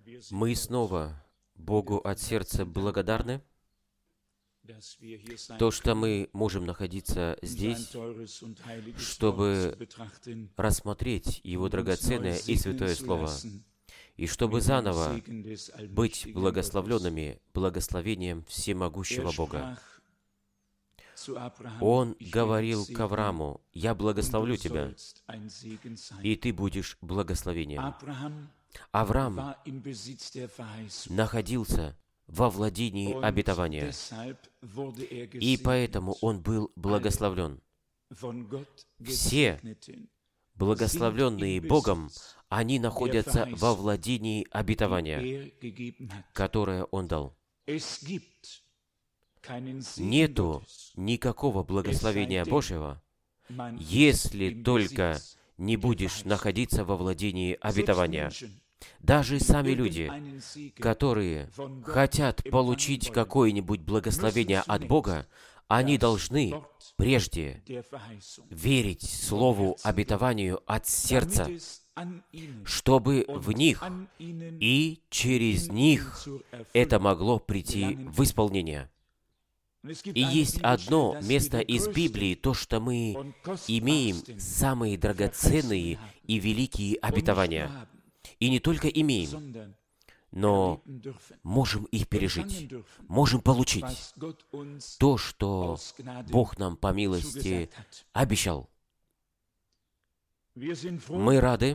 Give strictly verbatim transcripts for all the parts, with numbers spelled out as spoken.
Мы снова Богу от сердца благодарны, то, что мы можем находиться здесь, чтобы рассмотреть Его драгоценное и святое Слово, и чтобы заново быть благословленными благословением всемогущего Бога. Он говорил к Аврааму: «Я благословлю тебя, и ты будешь благословением». Авраам находился во владении обетования, и поэтому он был благословлен. Все благословленные Богом, они находятся во владении обетования, которое Он дал. Нету никакого благословения Божьего, если только не будешь находиться во владении обетования. Даже сами люди, которые хотят получить какое-нибудь благословение от Бога, они должны прежде верить Слову обетованию от сердца, чтобы в них и через них это могло прийти в исполнение. И есть одно место из Библии, то, что мы имеем самые драгоценные и великие обетования. И не только имеем, но можем их пережить, можем получить то, что Бог нам по милости обещал. Мы рады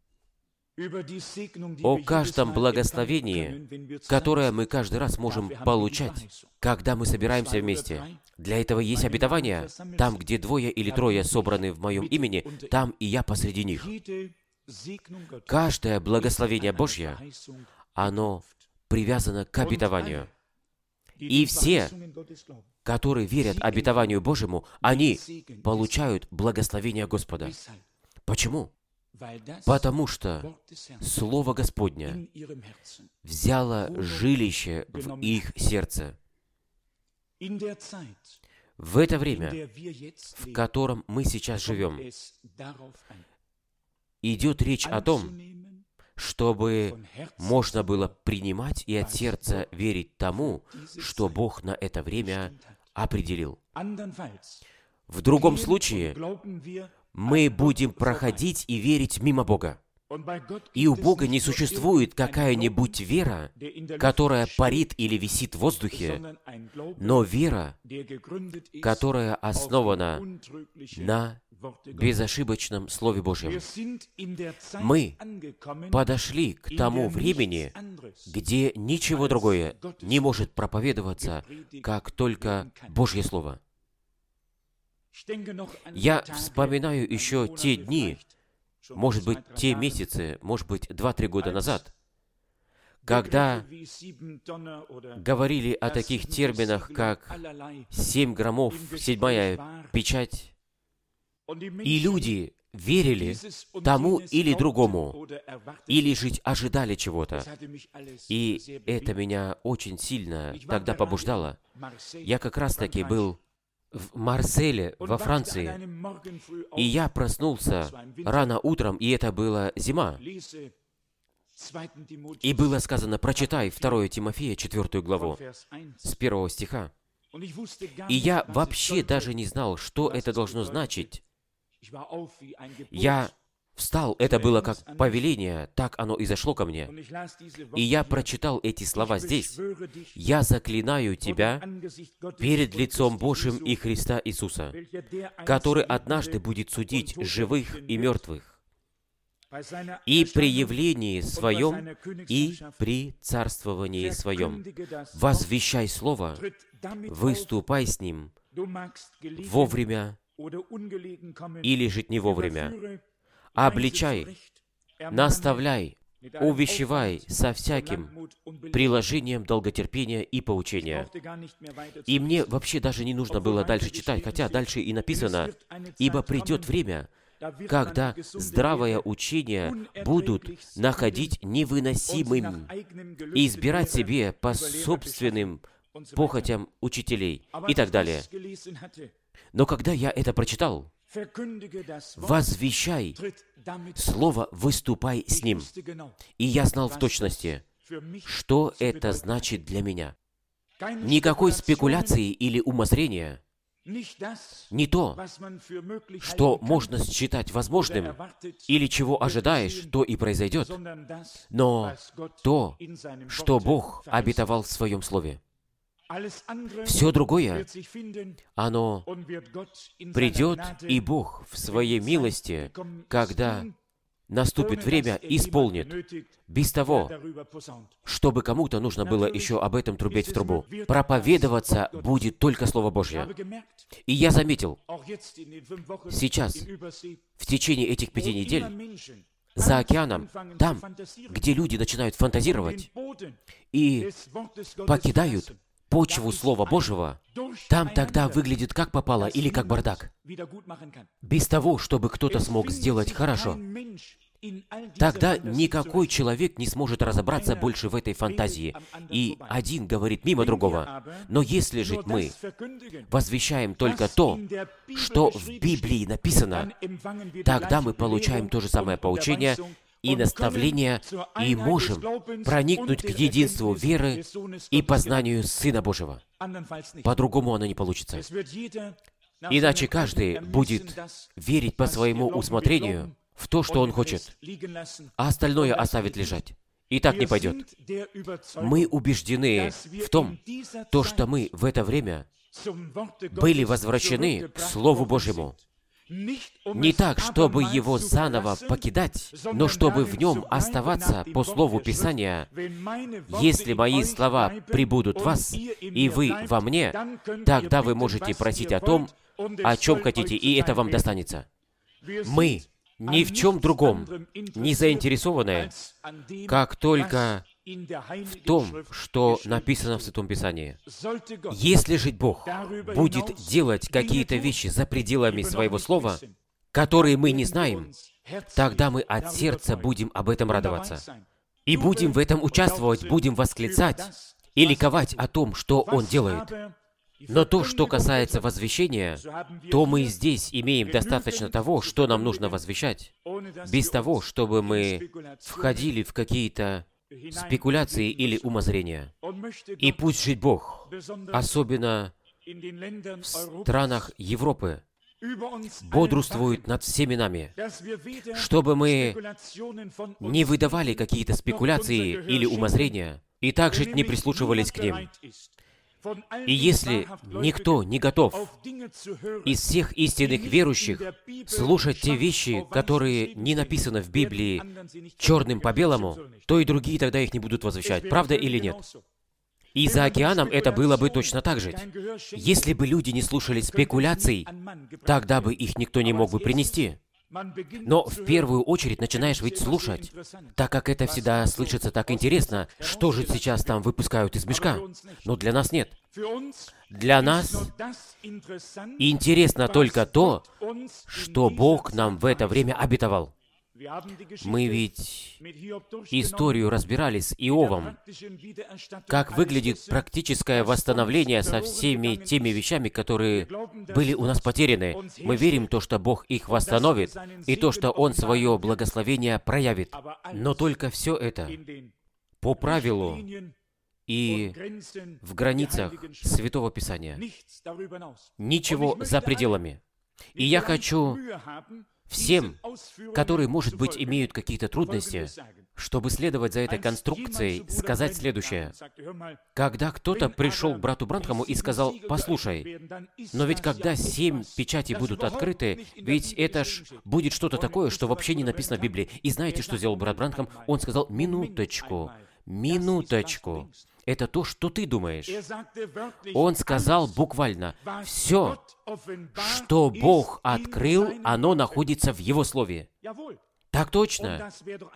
о каждом благословении, которое мы каждый раз можем получать, когда мы собираемся вместе. Для этого есть обетование. Там, где двое или трое собраны в Моем имени, там и Я посреди них. Каждое благословение Божье, оно привязано к обетованию. И все, которые верят обетованию Божьему, они получают благословение Господа. Почему? Потому что Слово Господне взяло жилище в их сердце. В это время, в котором мы сейчас живем, идет речь о том, чтобы можно было принимать и от сердца верить тому, что Бог на это время определил. В другом случае, мы будем проходить и верить мимо Бога. И у Бога не существует какая-нибудь вера, которая парит или висит в воздухе, но вера, которая основана на безошибочном Слове Божьем. Мы подошли к тому времени, где ничего другое не может проповедоваться, как только Божье Слово. Я вспоминаю еще те дни, может быть, те месяцы, может быть, два-три года назад, когда говорили о таких терминах, как семь громов, седьмая печать, и люди верили тому или другому, или же ожидали чего-то. И это меня очень сильно тогда побуждало. Я как раз-таки был в Марселе, во Франции, и я проснулся рано утром, и это была зима. И было сказано: прочитай второе Тимофея, четвертую главу, с первого стиха. И я вообще даже не знал, что это должно значить. Я встал, это было как повеление, так оно и зашло ко мне. И я прочитал эти слова здесь. «Я заклинаю тебя перед лицом Божьим и Христа Иисуса, который однажды будет судить живых и мертвых, и при явлении Своем, и при царствовании Своем. Возвещай Слово, выступай с Ним вовремя или жить не вовремя. Обличай, наставляй, увещевай со всяким приложением долготерпения и поучения». И мне вообще даже не нужно было дальше читать, хотя дальше и написано: «Ибо придет время, когда здравое учение будут находить невыносимым и избирать себе по собственным похотям учителей» и так далее. Но когда я это прочитал, «возвещай Слово, выступай с ним». И я знал в точности, что это значит для меня. Никакой спекуляции или умозрения, не то, что можно считать возможным, или чего ожидаешь, то и произойдет, но то, что Бог обетовал в Своем Слове. Все другое, оно придет, и Бог в Своей милости, когда наступит время, исполнит, без того, чтобы кому-то нужно было еще об этом трубеть в трубу. Проповедоваться будет только Слово Божье. И я заметил, сейчас, в течение этих пяти недель, за океаном, там, где люди начинают фантазировать и покидают почву Слова Божьего, там тогда выглядит как попало или как бардак. Без того, чтобы кто-то смог сделать хорошо. Тогда никакой человек не сможет разобраться больше в этой фантазии. И один говорит мимо другого. Но если же мы возвещаем только то, что в Библии написано, тогда мы получаем то же самое поучение и наставление, и можем проникнуть к единству веры и познанию Сына Божьего. По-другому оно не получится. Иначе каждый будет верить по своему усмотрению в то, что он хочет, а остальное оставит лежать. И так не пойдет. Мы убеждены в том, то, что мы в это время были возвращены к Слову Божьему. Не так, чтобы его заново покидать, но чтобы в нем оставаться по Слову Писания. Если мои слова прибудут в вас, и вы во мне, тогда вы можете просить о том, о чем хотите, и это вам достанется. Мы ни в чем другом не заинтересованы, как только в том, что написано в Святом Писании. Если же Бог будет делать какие-то вещи за пределами Своего Слова, которые мы не знаем, тогда мы от сердца будем об этом радоваться. И будем в этом участвовать, будем восклицать и ликовать о том, что Он делает. Но то, что касается возвещения, то мы здесь имеем достаточно того, что нам нужно возвещать, без того, чтобы мы входили в какие-то спекуляции или умозрения. И пусть жить Бог, особенно в странах Европы, бодрствует над всеми нами, чтобы мы не выдавали какие-то спекуляции или умозрения, и также не прислушивались к ним. И если никто не готов из всех истинных верующих слушать те вещи, которые не написаны в Библии черным по белому, то и другие тогда их не будут возвещать. Правда или нет? И за океаном это было бы точно так же. Если бы люди не слушали спекуляций, тогда бы их никто не мог бы принести. Но в первую очередь начинаешь ведь слушать, так как это всегда слышится так интересно, что же сейчас там выпускают из мешка. Но для нас нет. Для нас интересно только то, что Бог нам в это время обетовал. Мы ведь историю разбирали с Иовом, как выглядит практическое восстановление со всеми теми вещами, которые были у нас потеряны. Мы верим в то, что Бог их восстановит, и то, что Он свое благословение проявит. Но только все это по правилу и в границах Святого Писания. Ничего за пределами. И я хочу всем, которые, может быть, имеют какие-то трудности, чтобы следовать за этой конструкцией, сказать следующее. Когда кто-то пришел к брату Бранхаму и сказал: «Послушай, но ведь когда семь печатей будут открыты, ведь это ж будет что-то такое, что вообще не написано в Библии». И знаете, что сделал брат Бранхам? Он сказал: «Минуточку, минуточку. Это то, что ты думаешь». Он сказал буквально: «Все, что Бог открыл, оно находится в Его Слове». Так точно.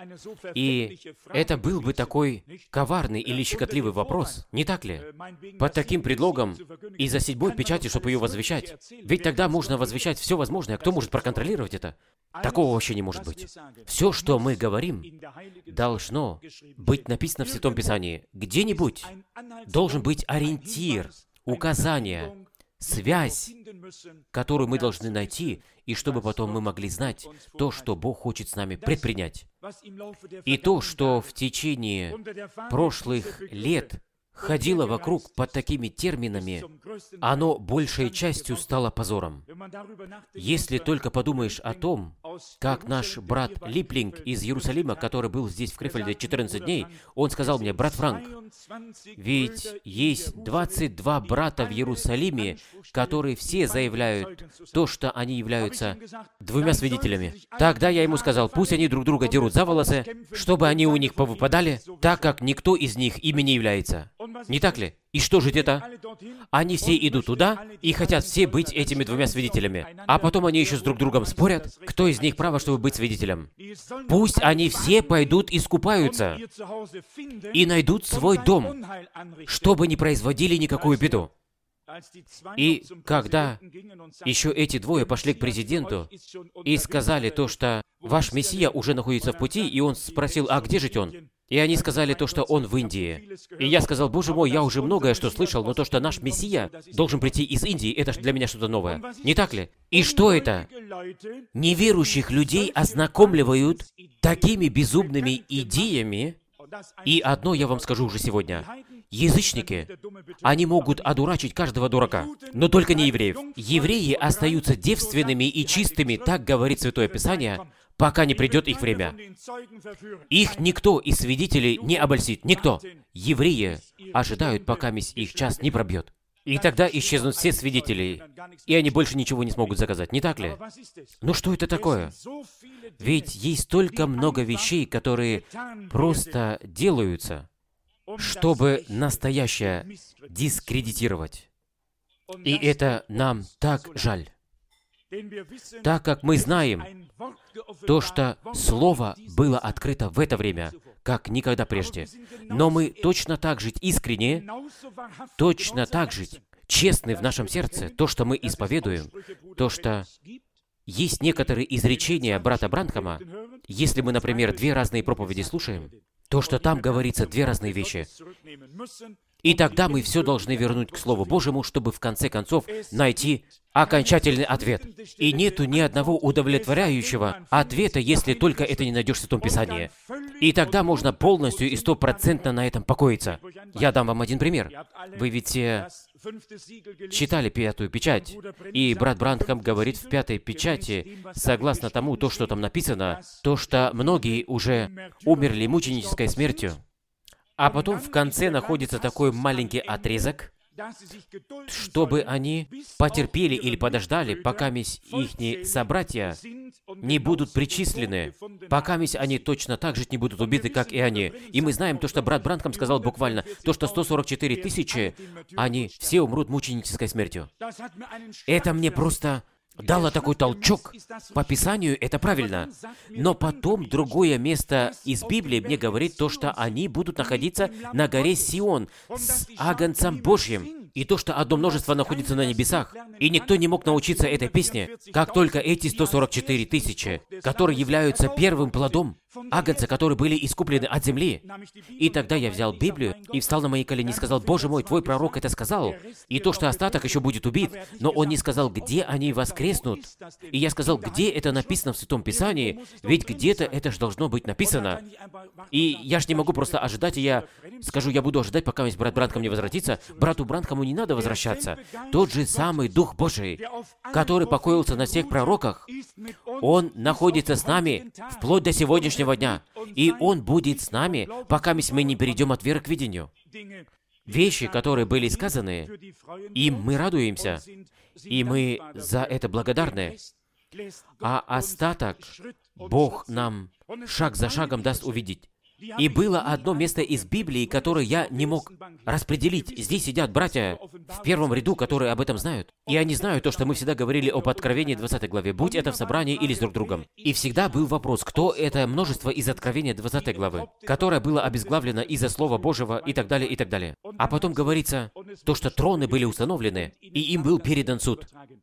И это был бы такой коварный или щекотливый вопрос, не так ли? Под таким предлогом из-за седьмой печати, чтобы ее возвещать. Ведь тогда можно возвещать все возможное. Кто может проконтролировать это? Такого вообще не может быть. Все, что мы говорим, должно быть написано в Святом Писании. Где-нибудь должен быть ориентир, указание, связь, которую мы должны найти, и чтобы потом мы могли знать то, что Бог хочет с нами предпринять. И то, что в течение прошлых лет ходило вокруг под такими терминами, оно большей частью стало позором. Если только подумаешь о том, как наш брат Липлинг из Иерусалима, который был здесь в Крефельде четырнадцать дней, он сказал мне: брат Франк, ведь есть двадцать два брата в Иерусалиме, которые все заявляют то, что они являются двумя свидетелями. Тогда я ему сказал, пусть они друг друга дерут за волосы, чтобы они у них повыпадали, так как никто из них ими не является. Не так ли? И что же это? Они все идут туда и хотят все быть этими двумя свидетелями. А потом они еще с друг другом спорят, кто из них право, чтобы быть свидетелем. Пусть они все пойдут и искупаются и найдут свой дом, чтобы не производили никакую беду. И когда еще эти двое пошли к президенту и сказали то, что ваш Мессия уже находится в пути, и он спросил, а где же он? И они сказали то, что он в Индии. И я сказал, боже мой, я уже многое что слышал, но то, что наш Мессия должен прийти из Индии, это для меня что-то новое. Не так ли? И что это? Неверующих людей ознакомливают такими безумными идеями. И одно я вам скажу уже сегодня. Язычники, они могут одурачить каждого дурака, но только не евреев. Евреи остаются девственными и чистыми, так говорит Святое Писание, пока не придет их время. Их никто из свидетелей не обольстит, никто. Евреи ожидают, пока их час не пробьет. И тогда исчезнут все свидетели, и они больше ничего не смогут заказать, не так ли? Ну что это такое? Ведь есть столько много вещей, которые просто делаются, чтобы настоящее дискредитировать. И это нам так жаль. Так как мы знаем то, что Слово было открыто в это время, как никогда прежде. Но мы точно так же искренне, точно так же честны в нашем сердце, то, что мы исповедуем, то, что есть некоторые изречения брата Бранхама, если мы, например, две разные проповеди слушаем, то, что там говорится две разные вещи. И тогда мы все должны вернуть к Слову Божьему, чтобы в конце концов найти окончательный ответ. И нету ни одного удовлетворяющего ответа, если только это не найдешь в Святом Писании. И тогда можно полностью и стопроцентно на этом покоиться. Я дам вам один пример. Вы ведь все читали пятую печать, и брат Бранхам говорит в пятой печати, согласно тому, то, что там написано, то, что многие уже умерли мученической смертью. А потом в конце находится такой маленький отрезок, чтобы они потерпели или подождали, пока их собратья не будут причислены, пока они точно так же не будут убиты, как и они. И мы знаем то, что брат Бранхам сказал буквально, то, что сто сорок четыре тысячи, они все умрут мученической смертью. Это мне просто дало такой толчок. По Писанию это правильно. Но потом другое место из Библии мне говорит то, что они будут находиться на горе Сион с Агнцем Божьим. И то, что одно множество находится на небесах. И никто не мог научиться этой песне, как только эти сто сорок четыре тысячи, которые являются первым плодом Агнца, которые были искуплены от земли. И тогда я взял Библию и встал на мои колени и сказал, «Боже мой, твой пророк это сказал, и то, что остаток еще будет убит, но он не сказал, где они воскреснут». И я сказал, где это написано в Святом Писании, ведь где-то это же должно быть написано. И я ж не могу просто ожидать, и я скажу, я буду ожидать, пока брат Бранхам не возвратится. Брату Бранхаму не надо возвращаться. Тот же самый Дух Божий, который покоился на всех пророках, Он находится с нами вплоть до сегодняшнего дня. И Он будет с нами, пока мы не перейдем от веры к видению. Вещи, которые были сказаны, им мы радуемся, и мы за это благодарны. А остаток Бог нам шаг за шагом даст увидеть. И было одно место из Библии, которое я не мог распределить. Здесь сидят братья в первом ряду, которые об этом знают. И они знают то, что мы всегда говорили об Откровении двадцатой главе, будь это в собрании или с друг другом. И всегда был вопрос, кто это множество из Откровения двадцатой главы, которое было обезглавлено из-за Слова Божьего и так далее, и так далее. А потом говорится то, что троны были установлены, и им был передан суд.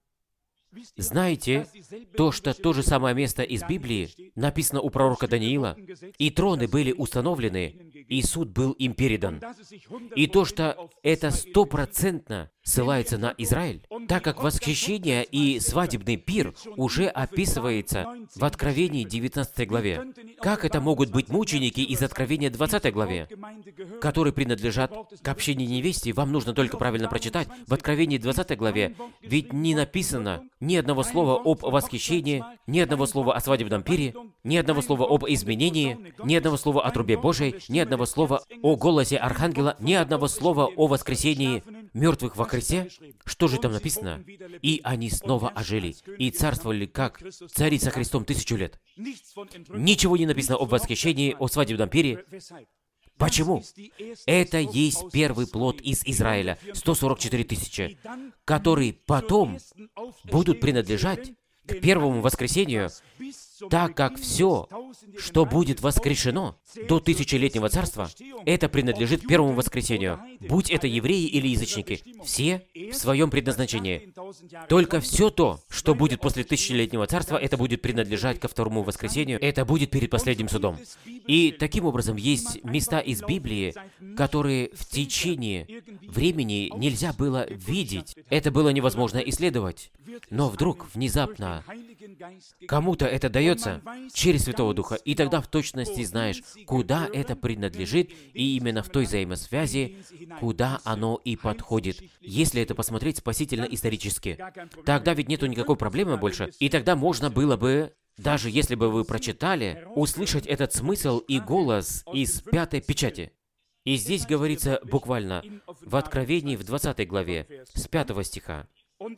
Знаете, то, что то же самое место из Библии написано у пророка Даниила, и троны были установлены, и суд был им передан. И то, что это стопроцентно ссылается на Израиль, так как восхищение и свадебный пир уже описывается в Откровении девятнадцатой главе. Как это могут быть мученики из Откровения двадцатой главе, которые принадлежат к общине невесте? Вам нужно только правильно прочитать. В Откровении двадцатой главе ведь не написано ни одного слова об восхищении, ни одного слова о свадебном пире, ни одного слова об изменении, ни одного слова о трубе Божией, ни одного слова о голосе Архангела, ни одного слова о воскресении мертвых во Христе. Что же там написано? «И они снова ожили, и царствовали, как цари со Христом тысячу лет». Ничего не написано об восхищении, о свадебном пире. Почему? Это есть первый плод из Израиля, сто сорок четыре тысячи, которые потом будут принадлежать к первому воскресению, так как все, что будет воскрешено до тысячелетнего царства, это принадлежит первому воскресению. Будь это евреи или язычники, все в своем предназначении. Только все то, что будет после тысячелетнего царства, это будет принадлежать ко второму воскресению, это будет перед последним судом. И таким образом есть места из Библии, которые в течение времени нельзя было видеть. Это было невозможно исследовать. Но вдруг, внезапно, кому-то это дается через Святого Духа, и тогда в точности знаешь, куда это принадлежит, и именно в той взаимосвязи, куда оно и подходит. Если это посмотреть спасительно-исторически, тогда ведь нету никакой проблемы больше, и тогда можно было бы, даже если бы вы прочитали, услышать этот смысл и голос из пятой печати. И здесь говорится буквально в Откровении в двадцатой главе, с пятого стиха.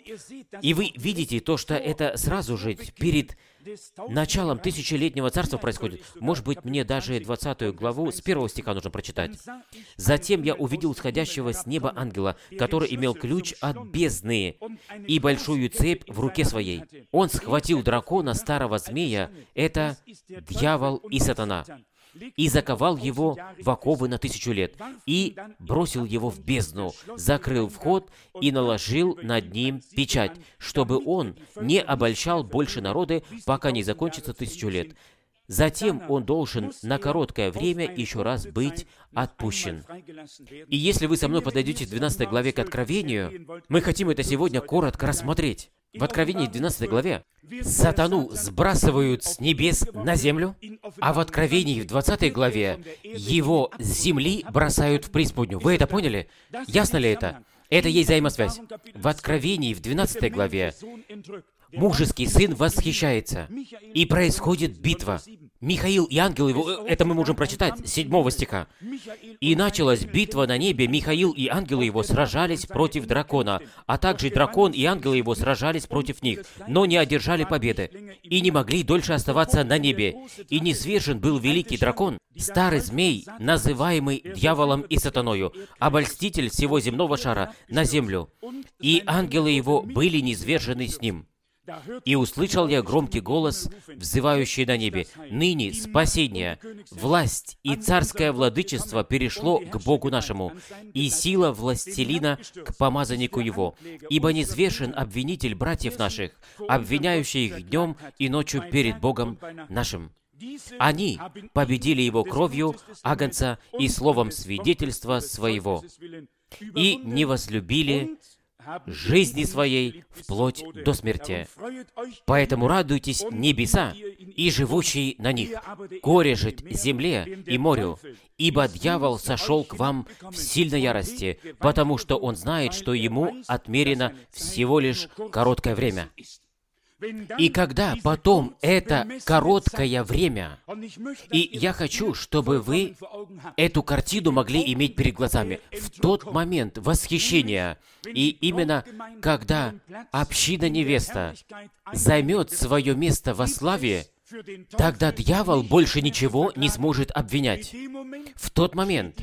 И вы видите то, что это сразу же перед началом тысячелетнего царства происходит. Может быть, мне даже двадцатую главу с первого стиха нужно прочитать. «Затем я увидел сходящего с неба ангела, который имел ключ от бездны и большую цепь в руке своей. Он схватил дракона, старого змея, это дьявол и сатана, и заковал его в оковы на тысячу лет, и бросил его в бездну, закрыл вход и наложил над ним печать, чтобы он не обольщал больше народы, пока не закончится тысячу лет. Затем он должен на короткое время еще раз быть отпущен». И если вы со мной подойдете в двенадцатой главе к Откровению, мы хотим это сегодня коротко рассмотреть. В Откровении двенадцатой главе сатану сбрасывают с небес на землю, а в Откровении в двадцатой главе его с земли бросают в преисподнюю. Вы это поняли? Ясно ли это? Это есть взаимосвязь. В Откровении в двенадцатой главе мужеский сын восхищается, и происходит битва. Михаил и ангел его, это мы можем прочитать, с седьмого стиха. «И началась битва на небе, Михаил и ангелы его сражались против дракона, а также дракон и ангелы его сражались против них, но не одержали победы, и не могли дольше оставаться на небе. И низвержен был великий дракон, старый змей, называемый дьяволом и сатаною, обольститель всего земного шара, на землю, и ангелы его были низвержены с ним. И услышал я громкий голос, взывающий на небе: ныне спасение, власть и царское владычество перешло к Богу нашему, и сила властелина к помазаннику его. Ибо низвержен обвинитель братьев наших, обвиняющий их днем и ночью перед Богом нашим. Они победили его кровью агнца и словом свидетельства своего, и не возлюбили жизни своей вплоть до смерти. Поэтому радуйтесь, небеса, и живущие на них, горе жить земле и морю, ибо дьявол сошел к вам в сильной ярости, потому что он знает, что ему отмерено всего лишь короткое время». И когда потом это короткое время, и я хочу, чтобы вы эту картину могли иметь перед глазами, в тот момент восхищения, и именно когда община-невеста займет свое место во славе, тогда дьявол больше ничего не сможет обвинять. В тот момент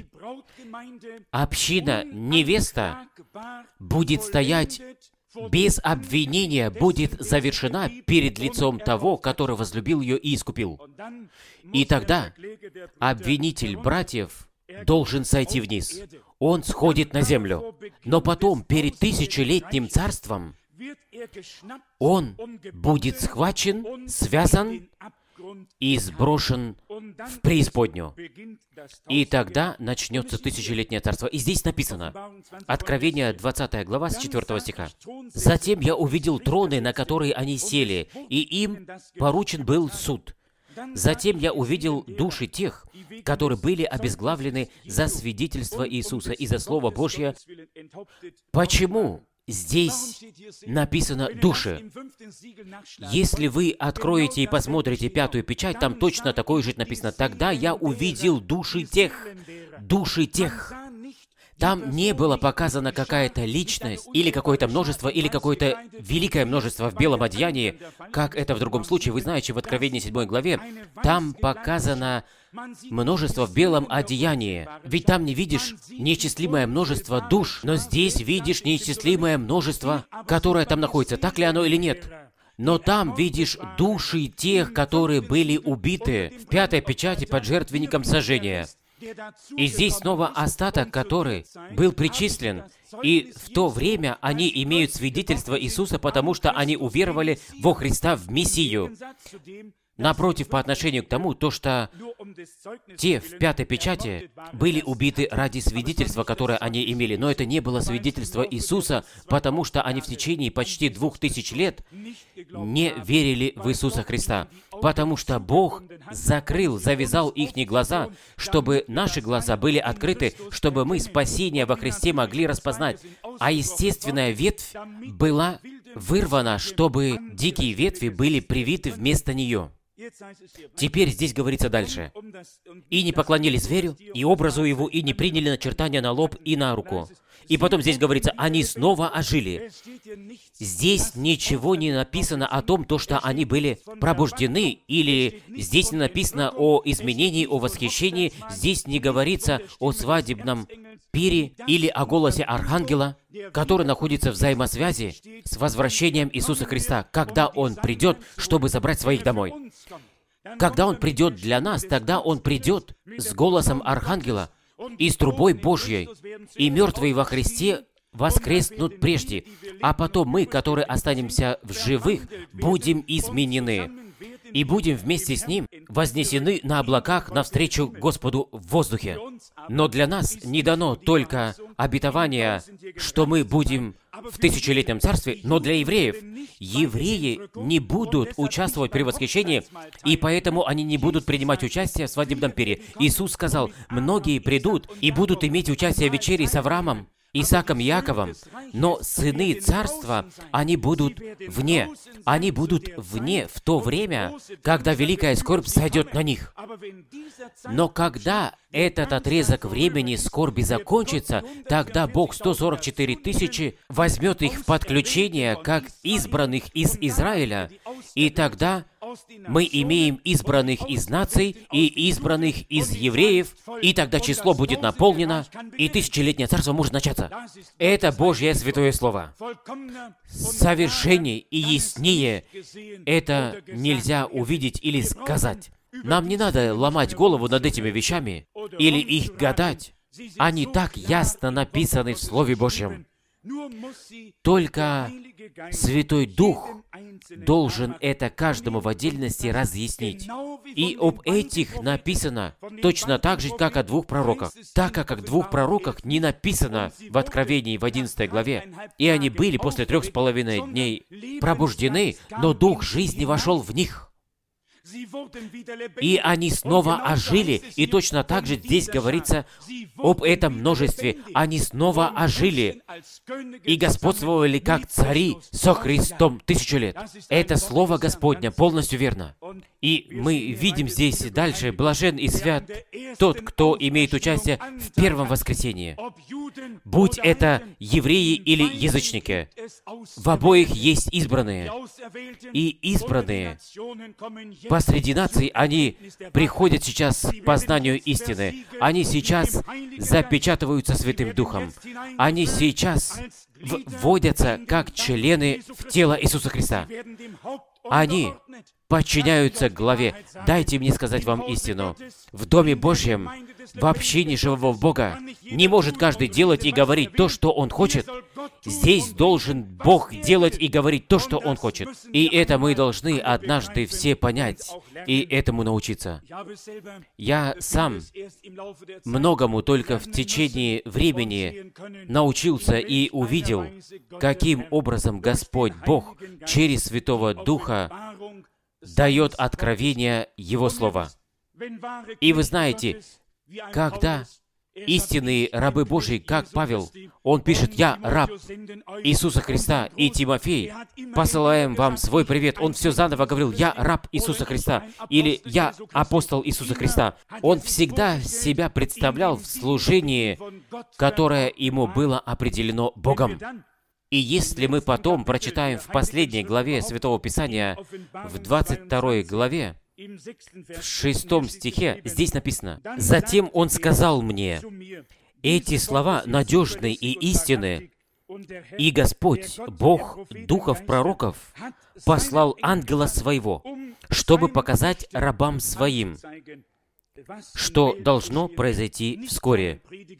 община-невеста будет стоять без обвинения, будет завершена перед лицом того, который возлюбил ее и искупил. И тогда обвинитель братьев должен сойти вниз. Он сходит на землю. Но потом, перед тысячелетним царством, он будет схвачен, связан и сброшен в преисподнюю. И тогда начнется тысячелетнее царство. И здесь написано, Откровение двадцатая глава с четвёртого стиха. «Затем я увидел троны, на которые они сели, и им поручен был суд. Затем я увидел души тех, которые были обезглавлены за свидетельство Иисуса и за Слово Божье». Почему здесь написано «души»? Если вы откроете и посмотрите пятую печать, там точно такое же написано. «Тогда я увидел души тех». Души тех. Там не было показано какая-то личность, или какое-то множество, или какое-то великое множество в белом одеянии, как это в другом случае. Вы знаете, в Откровении седьмой главе, там показано множество в белом одеянии. Ведь там не видишь неисчислимое множество душ, но здесь видишь неисчислимое множество, которое там находится. Так ли оно или нет? Но там видишь души тех, которые были убиты в пятой печати под жертвенником сожжения. И здесь снова остаток, который был причислен. И в то время они имеют свидетельство Иисуса, потому что они уверовали во Христа, в Мессию. Напротив, по отношению к тому, то, что те в пятой печати были убиты ради свидетельства, которое они имели. Но это не было свидетельство Иисуса, потому что они в течение почти двух тысяч лет не верили в Иисуса Христа. Потому что Бог закрыл, завязал их глаза, чтобы наши глаза были открыты, чтобы мы спасение во Христе могли распознать. А естественная ветвь была вырвана, чтобы дикие ветви были привиты вместо нее. Теперь здесь говорится дальше. «И не поклонились зверю, и образу его, и не приняли начертания на лоб и на руку». И потом здесь говорится, они снова ожили. Здесь ничего не написано о том, то, что они были пробуждены, или здесь не написано о изменении, о восхищении, здесь не говорится о свадебном пире или о голосе архангела, который находится в взаимосвязи с возвращением Иисуса Христа, когда Он придет, чтобы забрать своих домой. Когда Он придет для нас, тогда Он придет с голосом архангела и с трубой Божьей, и мертвые во Христе воскреснут прежде, а потом мы, которые останемся в живых, будем изменены и будем вместе с Ним вознесены на облаках навстречу Господу в воздухе. Но для нас не дано только обетование, что мы будем в тысячелетнем царстве, но для евреев. Евреи не будут участвовать при восхищении, и поэтому они не будут принимать участие в свадебном пире. Иисус сказал, многие придут и будут иметь участие в вечере с Авраамом, Исааком и Яковом, но сыны царства, они будут вне. Они будут вне в то время, когда великая скорбь сойдет на них. Но когда этот отрезок времени скорби закончится, тогда Бог сто сорок четыре тысячи возьмет их в подключение, как избранных из Израиля, и тогда мы имеем избранных из наций и избранных из евреев, и тогда число будет наполнено, и тысячелетнее царство может начаться. Это Божье святое Слово. Совершеннее и яснее это нельзя увидеть или сказать. Нам не надо ломать голову над этими вещами или их гадать. Они так ясно написаны в Слове Божьем. Только Святой Дух должен это каждому в отдельности разъяснить. И об этих написано точно так же, как о двух пророках. Так как о двух пророках не написано в Откровении в одиннадцатой главе, и они были после трех с половиной дней пробуждены, но Дух жизни вошел в них. И они снова ожили. И точно так же здесь говорится об этом множестве. Они снова ожили и господствовали как цари со Христом тысячу лет. Это Слово Господня полностью верно. И мы видим здесь дальше, блажен и свят тот, кто имеет участие в первом воскресении. Будь это евреи или язычники, в обоих есть избранные. И избранные посреди наций, они приходят сейчас к познанию истины. Они сейчас запечатываются Святым Духом. Они сейчас вводятся как члены в тело Иисуса Христа. Они подчиняются главе. Дайте мне сказать вам истину. В Доме Божьем, в общине живого Бога, не может каждый делать и говорить то, что он хочет, Здесь должен Бог делать и говорить то, что Он хочет. И это мы должны однажды все понять и этому научиться. Я сам многому только в течение времени научился и увидел, каким образом Господь Бог через Святого Духа дает откровение Его Слова. И вы знаете, когда истинные рабы Божьи, как Павел, он пишет: «Я раб Иисуса Христа, и Тимофей, посылаем вам свой привет». Он все заново говорил: «Я раб Иисуса Христа» или «Я апостол Иисуса Христа». Он всегда себя представлял в служении, которое ему было определено Богом. И если мы потом прочитаем в последней главе Святого Писания, в двадцать второй главе, в шестом стихе, здесь написано: «Затем он сказал мне, эти слова надежны и истинны, и Господь, Бог духов пророков, послал ангела своего, чтобы показать рабам своим, что должно произойти вскоре,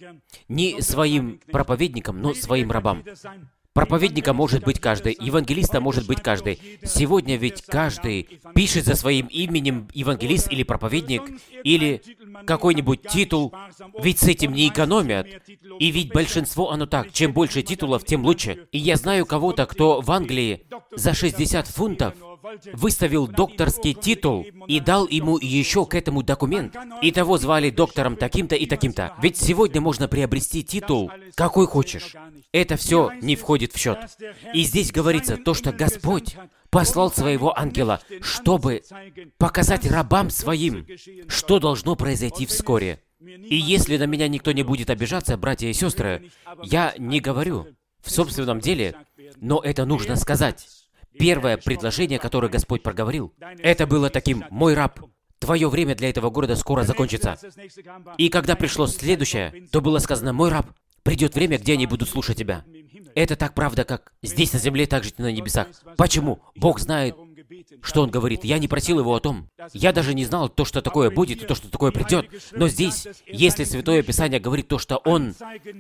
не своим проповедникам, но своим рабам». Проповедника может быть каждый, евангелиста может быть каждый. Сегодня ведь каждый пишет за своим именем евангелист или проповедник, или какой-нибудь титул, ведь с этим не экономят. И ведь большинство оно так, чем больше титулов, тем лучше. И я знаю кого-то, кто в Англии за шестьдесят фунтов выставил докторский титул и дал ему еще к этому документ. И того звали доктором таким-то и таким-то. Ведь сегодня можно приобрести титул, какой хочешь. Это все не входит в счет. И здесь говорится то, что Господь послал своего ангела, чтобы показать рабам своим, что должно произойти вскоре. И если на меня никто не будет обижаться, братья и сестры, я не говорю в собственном деле, но это нужно сказать. Первое предложение, которое Господь проговорил, это было таким: «Мой раб, твое время для этого города скоро закончится». И когда пришло следующее, то было сказано: «Мой раб, придет время, где они будут слушать тебя». Это так правда, как здесь на земле, так же и на небесах. Почему? Бог знает, что Он говорит. Я не просил Его о том. Я даже не знал то, что такое будет, и то, что такое придет. Но здесь, если Святое Писание говорит то, что Он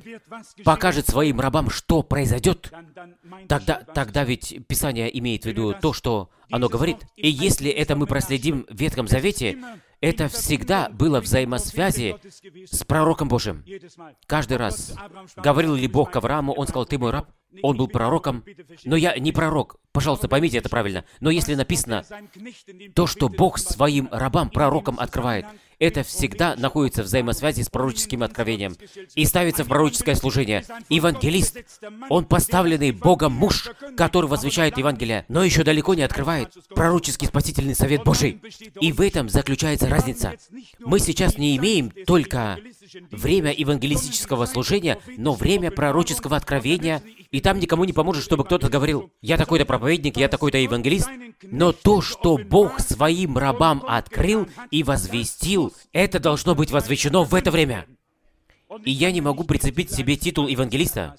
покажет своим рабам, что произойдет, тогда, тогда ведь Писание имеет в виду то, что оно говорит. И если это мы проследим в Ветхом Завете, это всегда было в взаимосвязи с пророком Божьим. Каждый раз. Говорил ли Бог к Аврааму, он сказал: «Ты мой раб». Он был пророком. Но я не пророк. Пожалуйста, поймите это правильно. Но если написано то, что Бог своим рабам, пророкам открывает, это всегда находится в взаимосвязи с пророческим откровением и ставится в пророческое служение. Евангелист, он поставленный Богом муж, который возвещает Евангелие, но еще далеко не открывает пророческий спасительный совет Божий. И в этом заключается разница. Мы сейчас не имеем только время евангелистического служения, но время пророческого откровения, и там никому не поможет, чтобы кто-то говорил: «Я такой-то проповедник, я такой-то евангелист». Но то, что Бог своим рабам открыл и возвестил, это должно быть возвещено в это время. И я не могу прицепить себе титул евангелиста.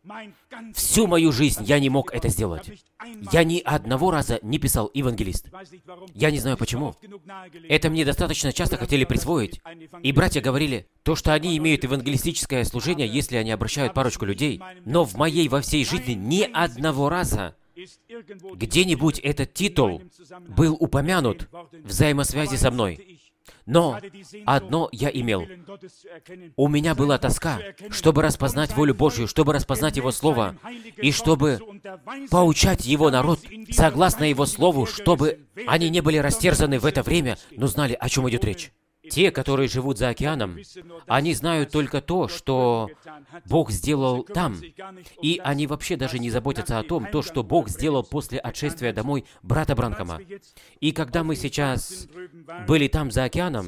Всю мою жизнь я не мог это сделать. Я ни одного раза не писал «евангелист». Я не знаю почему. Это мне достаточно часто хотели присвоить. И братья говорили, то, что они имеют евангелистическое служение, если они обращают парочку людей. Но в моей во всей жизни ни одного раза где-нибудь этот титул был упомянут в взаимосвязи со мной. Но одно я имел. У меня была тоска, чтобы распознать волю Божью, чтобы распознать Его Слово, и чтобы поучать Его народ согласно Его Слову, чтобы они не были растерзаны в это время, но знали, о чем идет речь. Те, которые живут за океаном, они знают только то, что Бог сделал там. И они вообще даже не заботятся о том, то, что Бог сделал после отшествия домой брата Бранхама. И когда мы сейчас были там за океаном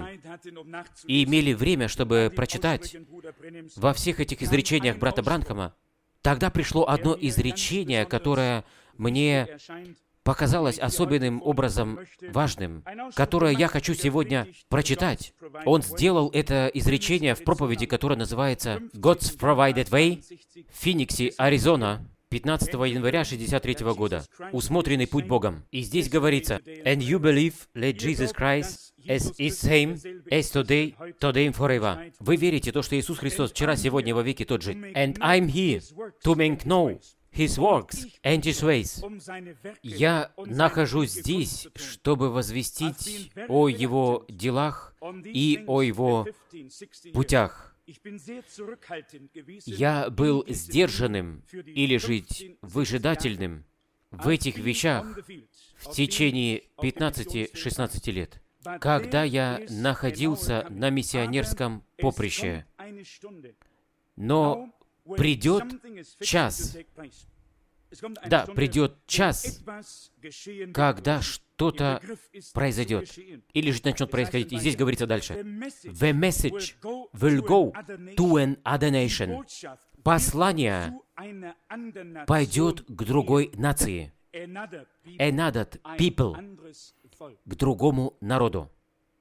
и имели время, чтобы прочитать во всех этих изречениях брата Бранхама, тогда пришло одно изречение, которое мне показалось особенным образом важным, которое я хочу сегодня прочитать. Он сделал это изречение в проповеди, которая называется «God's Provided Way» в Финиксе, Аризона, пятнадцатого января шестьдесят третьего года. «Усмотренный путь Богом». И здесь говорится «And you believe that Jesus Christ as is same as today, today and forever». Вы верите, то, что Иисус Христос вчера, сегодня, во веки тот же. «And I'm here to make known His works and His ways. Я нахожусь здесь, чтобы возвестить о Его делах и о Его путях. Я был сдержанным или жить выжидательным в этих вещах в течение пятнадцати-шестнадцати лет, когда я находился на миссионерском поприще. Но придет час, да, придет час, когда что-то произойдет, или же начнет происходить. И здесь говорится дальше. The message will go to an other nation. Послание пойдет к другой нации. Another people. К другому народу.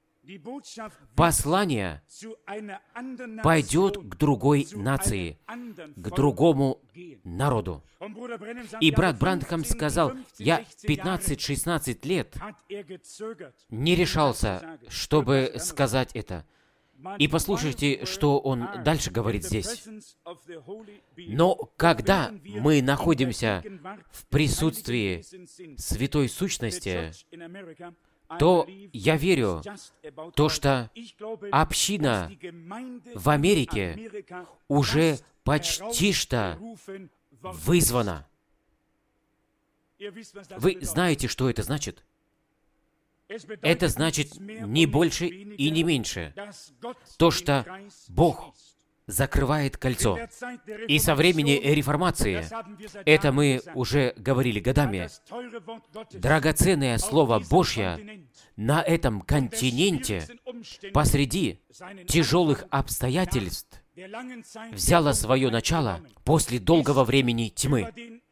Послание пойдет к другой нации, к другому народу. И брат Бранхам сказал, я пятнадцать-шестнадцать лет не решался, чтобы сказать это. И послушайте, что он дальше говорит здесь. Но когда мы находимся в присутствии Святой Сущности, то я верю, то, что община в Америке уже почти что вызвана. Вы знаете, что это значит? Это значит не больше и не меньше. То, что Бог закрывает кольцо. И со времени реформации, это мы уже говорили годами, драгоценное Слово Божье на этом континенте посреди тяжелых обстоятельств взяло свое начало после долгого времени тьмы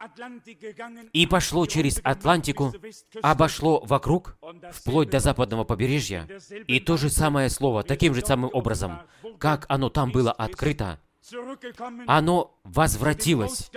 и пошло через Атлантику, обошло вокруг, вплоть до западного побережья. И то же самое слово, таким же самым образом, как оно там было открыто, оно возвратилось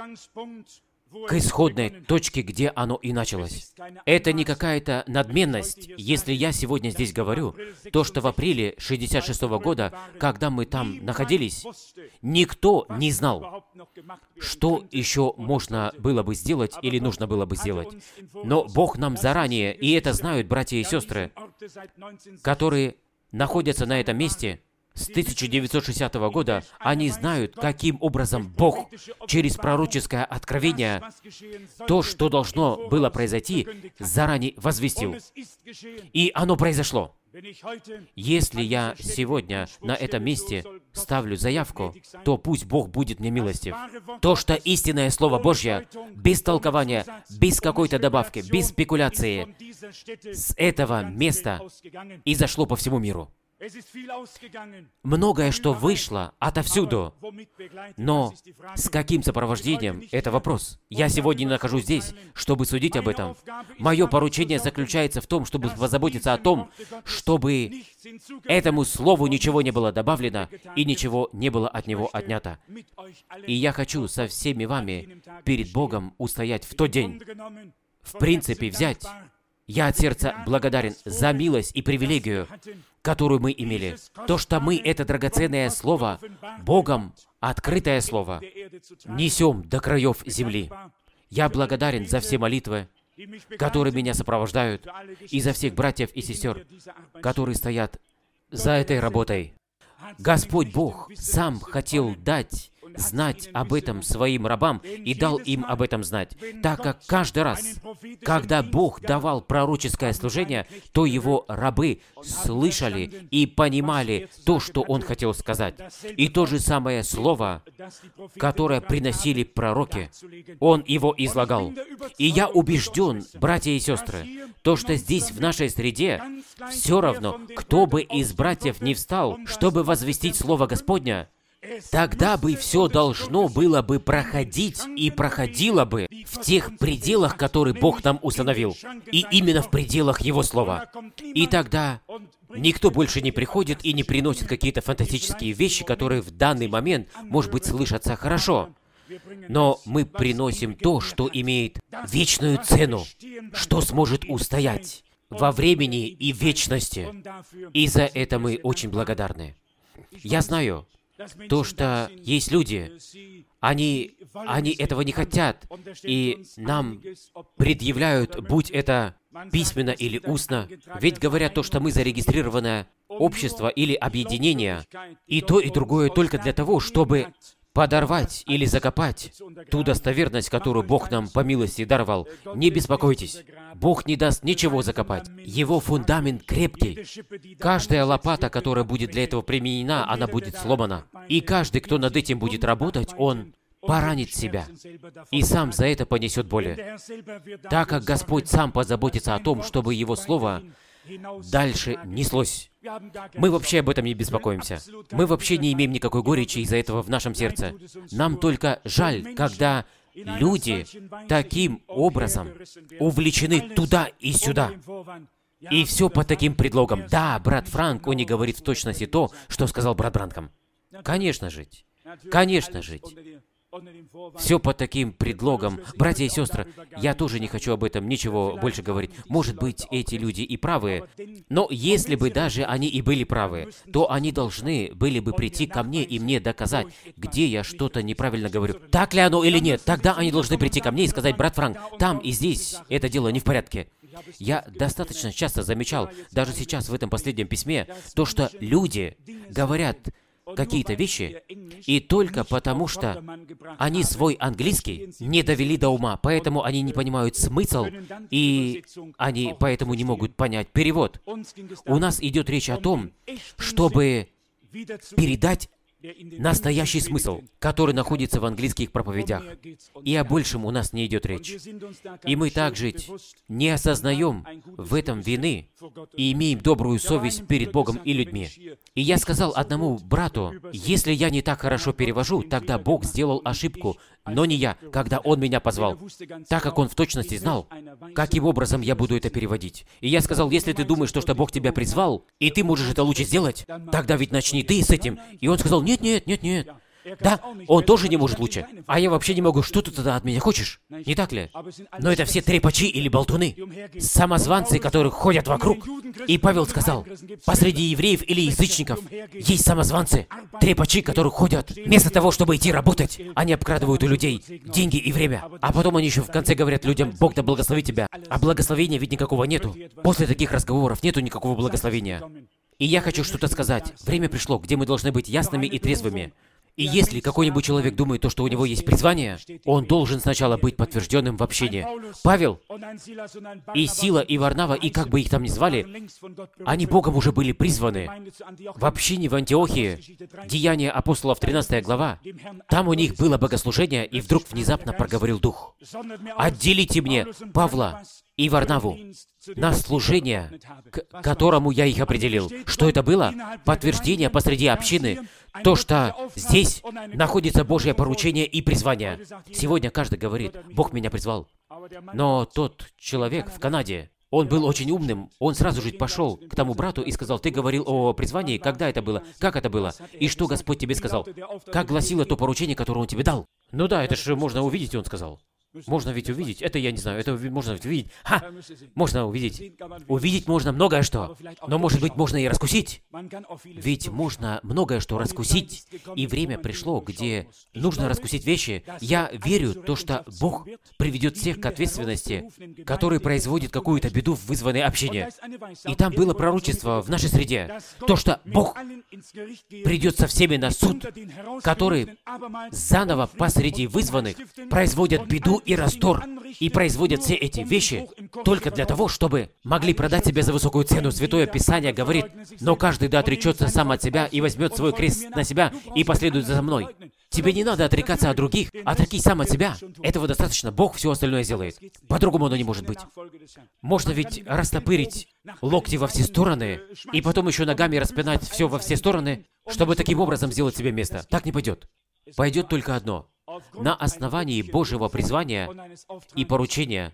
к исходной точке, где оно и началось. Это не какая-то надменность, если я сегодня здесь говорю, то, что в апреле шестьдесят шестого года, когда мы там находились, никто не знал, что еще можно было бы сделать или нужно было бы сделать. Но Бог нам заранее, и это знают братья и сестры, которые находятся на этом месте, с тысяча девятьсот шестидесятого года, они знают, каким образом Бог через пророческое откровение то, что должно было произойти, заранее возвестил. И оно произошло. Если я сегодня на этом месте ставлю заявку, то пусть Бог будет мне милостив. То, что истинное Слово Божье, без толкования, без какой-то добавки, без спекуляции, с этого места и зашло по всему миру. Многое, что вышло отовсюду, но с каким сопровождением — это вопрос. Я сегодня не нахожусь здесь, чтобы судить об этом. Мое поручение заключается в том, чтобы позаботиться о том, чтобы этому слову ничего не было добавлено и ничего не было от него отнято. И я хочу со всеми вами перед Богом устоять в тот день, в принципе взять. Я от сердца благодарен за милость и привилегию, которую мы имели. То, что мы это драгоценное Слово, Богом открытое Слово, несем до краев земли. Я благодарен за все молитвы, которые меня сопровождают, и за всех братьев и сестер, которые стоят за этой работой. Господь Бог сам хотел дать знать об этом своим рабам и дал им об этом знать, так как каждый раз, когда Бог давал пророческое служение, то его рабы слышали и понимали то, что Он хотел сказать. И то же самое слово, которое приносили пророки, Он его излагал. И я убежден, братья и сестры, то, что здесь, в нашей среде, все равно, кто бы из братьев не встал, чтобы возвестить Слово Господня, тогда бы все должно было бы проходить и проходило бы в тех пределах, которые Бог нам установил, и именно в пределах Его Слова. И тогда никто больше не приходит и не приносит какие-то фантастические вещи, которые в данный момент, может быть, слышатся хорошо. Но мы приносим то, что имеет вечную цену, что сможет устоять во времени и вечности. И за это мы очень благодарны. Я знаю, то, что есть люди, они, они этого не хотят, и нам предъявляют, будь это письменно или устно, ведь говорят то, что мы зарегистрированное общество или объединение, и то, и другое только для того, чтобы подорвать или закопать ту достоверность, которую Бог нам по милости даровал. Не беспокойтесь, Бог не даст ничего закопать. Его фундамент крепкий. Каждая лопата, которая будет для этого применена, она будет сломана. И каждый, кто над этим будет работать, он поранит себя и сам за это понесет боли. Так как Господь сам позаботится о том, чтобы Его Слово дальше неслось. Мы вообще об этом не беспокоимся. Мы вообще не имеем никакой горечи из-за этого в нашем сердце. Нам только жаль, когда люди таким образом увлечены туда и сюда. И все под таким предлогом. Да, брат Франк, он не говорит в точности то, что сказал брат Бранхам. Конечно жить. Конечно жить. Все под таким предлогом. Братья и сестры, я тоже не хочу об этом ничего больше говорить. Может быть, эти люди и правы, но если бы даже они и были правы, то они должны были бы прийти ко мне и мне доказать, где я что-то неправильно говорю. Так ли оно или нет? Тогда они должны прийти ко мне и сказать: брат Франк, там и здесь это дело не в порядке. Я достаточно часто замечал, даже сейчас в этом последнем письме, то, что люди говорят какие-то вещи, и только потому, что они свой английский не довели до ума, поэтому они не понимают смысл, и они поэтому не могут понять перевод. У нас идет речь о том, чтобы передать настоящий смысл, который находится в английских проповедях. И о большем у нас не идет речь. И мы также не осознаем в этом вины и имеем добрую совесть перед Богом и людьми. И я сказал одному брату: если я не так хорошо перевожу, тогда Бог сделал ошибку, но не я, когда Он меня позвал, так как Он в точности знал, каким образом я буду это переводить. И я сказал: если ты думаешь, что, что Бог тебя призвал, и ты можешь это лучше сделать, тогда ведь начни ты с этим. И он сказал: нет, нет, нет, нет. Да, он тоже не может лучше. А я вообще не могу. Что ты тогда от меня хочешь? Не так ли? Но это все трепачи или болтуны. Самозванцы, которые ходят вокруг. И Павел сказал: посреди евреев или язычников есть самозванцы, трепачи, которые ходят. Вместо того, чтобы идти работать, они обкрадывают у людей деньги и время. А потом они еще в конце говорят людям: Бог да благословит тебя. А благословения ведь никакого нету. После таких разговоров нету никакого благословения. И я хочу что-то сказать. Время пришло, где мы должны быть ясными и трезвыми. И если какой-нибудь человек думает, то, что у него есть призвание, он должен сначала быть подтвержденным в общении. Павел и Сила, и Варнава, и как бы их там ни звали, они Богом уже были призваны. В общине в Антиохии, Деяния апостолов, тринадцатая глава, там у них было богослужение, и вдруг внезапно проговорил Дух: «Отделите мне Павла и Варнаву на служение, к которому я их определил». Что это было? Подтверждение посреди общины, то, что здесь находится Божье поручение и призвание. Сегодня каждый говорит: Бог меня призвал. Но тот человек в Канаде, он был очень умным, он сразу же пошел к тому брату и сказал: ты говорил о призвании, когда это было, как это было, и что Господь тебе сказал, как гласило то поручение, которое Он тебе дал. Ну да, это же можно увидеть, он сказал. Можно ведь увидеть, это я не знаю, это можно ведь увидеть. Ха! Можно увидеть. Увидеть можно многое что, но, может быть, можно и раскусить. Ведь можно многое что раскусить, и время пришло, где нужно раскусить вещи. Я верю в то, что Бог приведет всех к ответственности, который производит какую-то беду в вызванной общине. И там было пророчество в нашей среде, то, что Бог придет со всеми на суд, который заново посреди вызванных производят беду и раздор, и производят все эти вещи только для того, чтобы могли продать себя за высокую цену. Святое Писание говорит: но каждый да отречется сам от себя и возьмет свой крест на себя и последует за мной. Тебе не надо отрекаться от других, отрекись сам от себя. Этого достаточно, Бог все остальное сделает. По-другому оно не может быть. Можно ведь растопырить локти во все стороны, и потом еще ногами распинать все во все стороны, чтобы таким образом сделать себе место. Так не пойдет. Пойдет только одно. На основании Божьего призвания и поручения,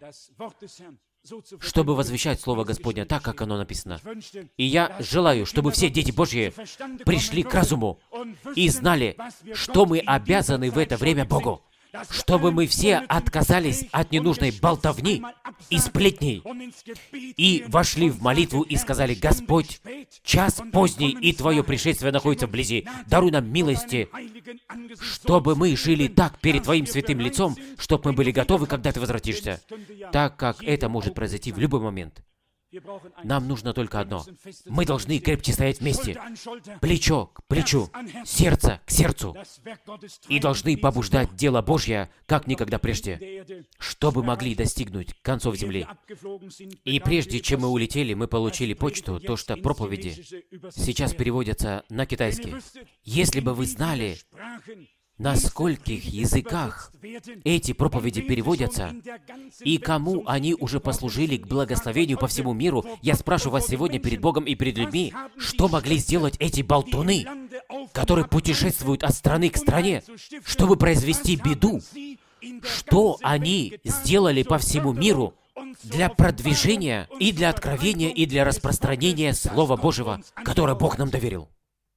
чтобы возвещать Слово Господне так, как оно написано. И я желаю, чтобы все дети Божьи пришли к разуму и знали, что мы обязаны в это время Богу. чтобы мы все отказались от ненужной болтовни и сплетней и вошли в молитву и сказали: «Господь, час поздний, и Твое пришествие находится вблизи. Даруй нам милости, чтобы мы жили так перед Твоим святым лицом, чтобы мы были готовы, когда Ты возвратишься». Так как это может произойти в любой момент. Нам нужно только одно. Мы должны крепче стоять вместе, плечо к плечу, сердце к сердцу, и должны побуждать дело Божье, как никогда прежде, чтобы могли достигнуть концов земли. И прежде чем мы улетели, мы получили почту, то, что проповеди сейчас переводятся на китайский. Если бы вы знали, на скольких языках эти проповеди переводятся, и кому они уже послужили к благословению по всему миру, я спрашиваю вас сегодня перед Богом и перед людьми, что могли сделать эти болтуны, которые путешествуют от страны к стране, чтобы произвести беду? Что они сделали по всему миру для продвижения и для откровения и для распространения Слова Божьего, которое Бог нам доверил?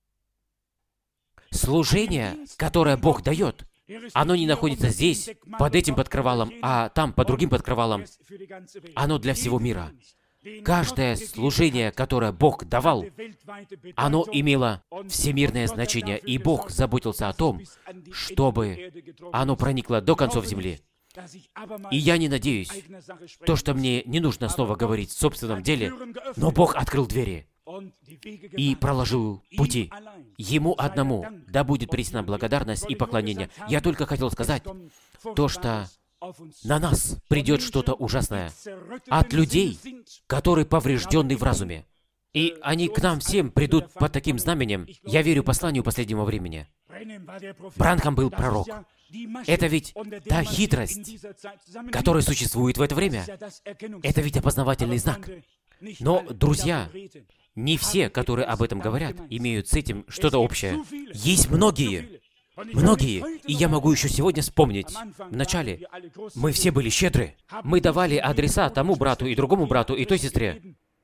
Служение, которое Бог дает, оно не находится здесь, под этим подкрывалом, а там, под другим подкрывалом. Оно для всего мира. Каждое служение, которое Бог давал, оно имело всемирное значение, и Бог заботился о том, чтобы оно проникло до концов земли. И я не надеюсь, то, что мне не нужно снова говорить в собственном деле, но Бог открыл двери и проложил пути. Ему одному да будет принесена благодарность и поклонение. Я только хотел сказать то, что на нас придет что-то ужасное от людей, которые повреждены в разуме. И они к нам всем придут под таким знаменем. Я верю посланию последнего времени. Бранхам был пророк. Это ведь та хитрость, которая существует в это время. Это ведь опознавательный знак. Но, друзья, не все, которые об этом говорят, имеют с этим что-то общее. Есть многие, многие, и я могу еще сегодня вспомнить. Вначале мы все были щедры. Мы давали адреса тому брату и другому брату и той сестре.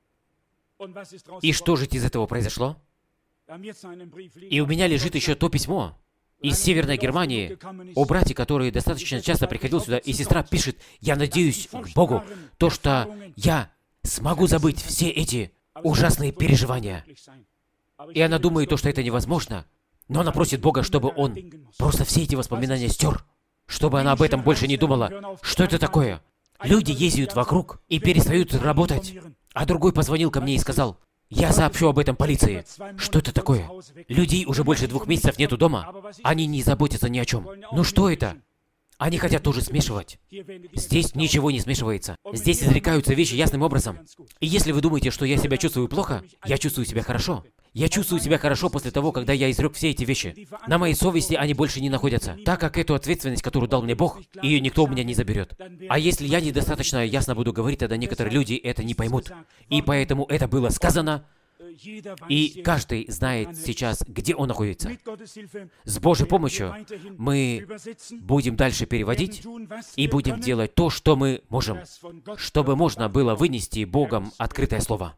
И что же из этого произошло? И у меня лежит еще то письмо из Северной Германии о брате, который достаточно часто приходил сюда, и сестра пишет: «Я надеюсь к Богу, то, что я смогу забыть все эти ужасные переживания». И она думает, то, что это невозможно, но она просит Бога, чтобы Он просто все эти воспоминания стер, чтобы она об этом больше не думала. Что это такое? Люди ездят вокруг и перестают работать. А другой позвонил ко мне и сказал: «Я сообщу об этом полиции». Что это такое? Людей уже больше двух месяцев нету дома. Они не заботятся ни о чем. Ну что это? Они хотят тоже смешивать. Здесь ничего не смешивается. Здесь изрекаются вещи ясным образом. И если вы думаете, что я себя чувствую плохо, я чувствую себя хорошо. Я чувствую себя хорошо после того, когда я изрек все эти вещи. На моей совести они больше не находятся, так как эту ответственность, которую дал мне Бог, ее никто у меня не заберет. А если я недостаточно ясно буду говорить, тогда некоторые люди это не поймут. И поэтому это было сказано, и каждый знает сейчас, где он находится. С Божьей помощью мы будем дальше переводить и будем делать то, что мы можем, чтобы можно было вынести Богом открытое Слово.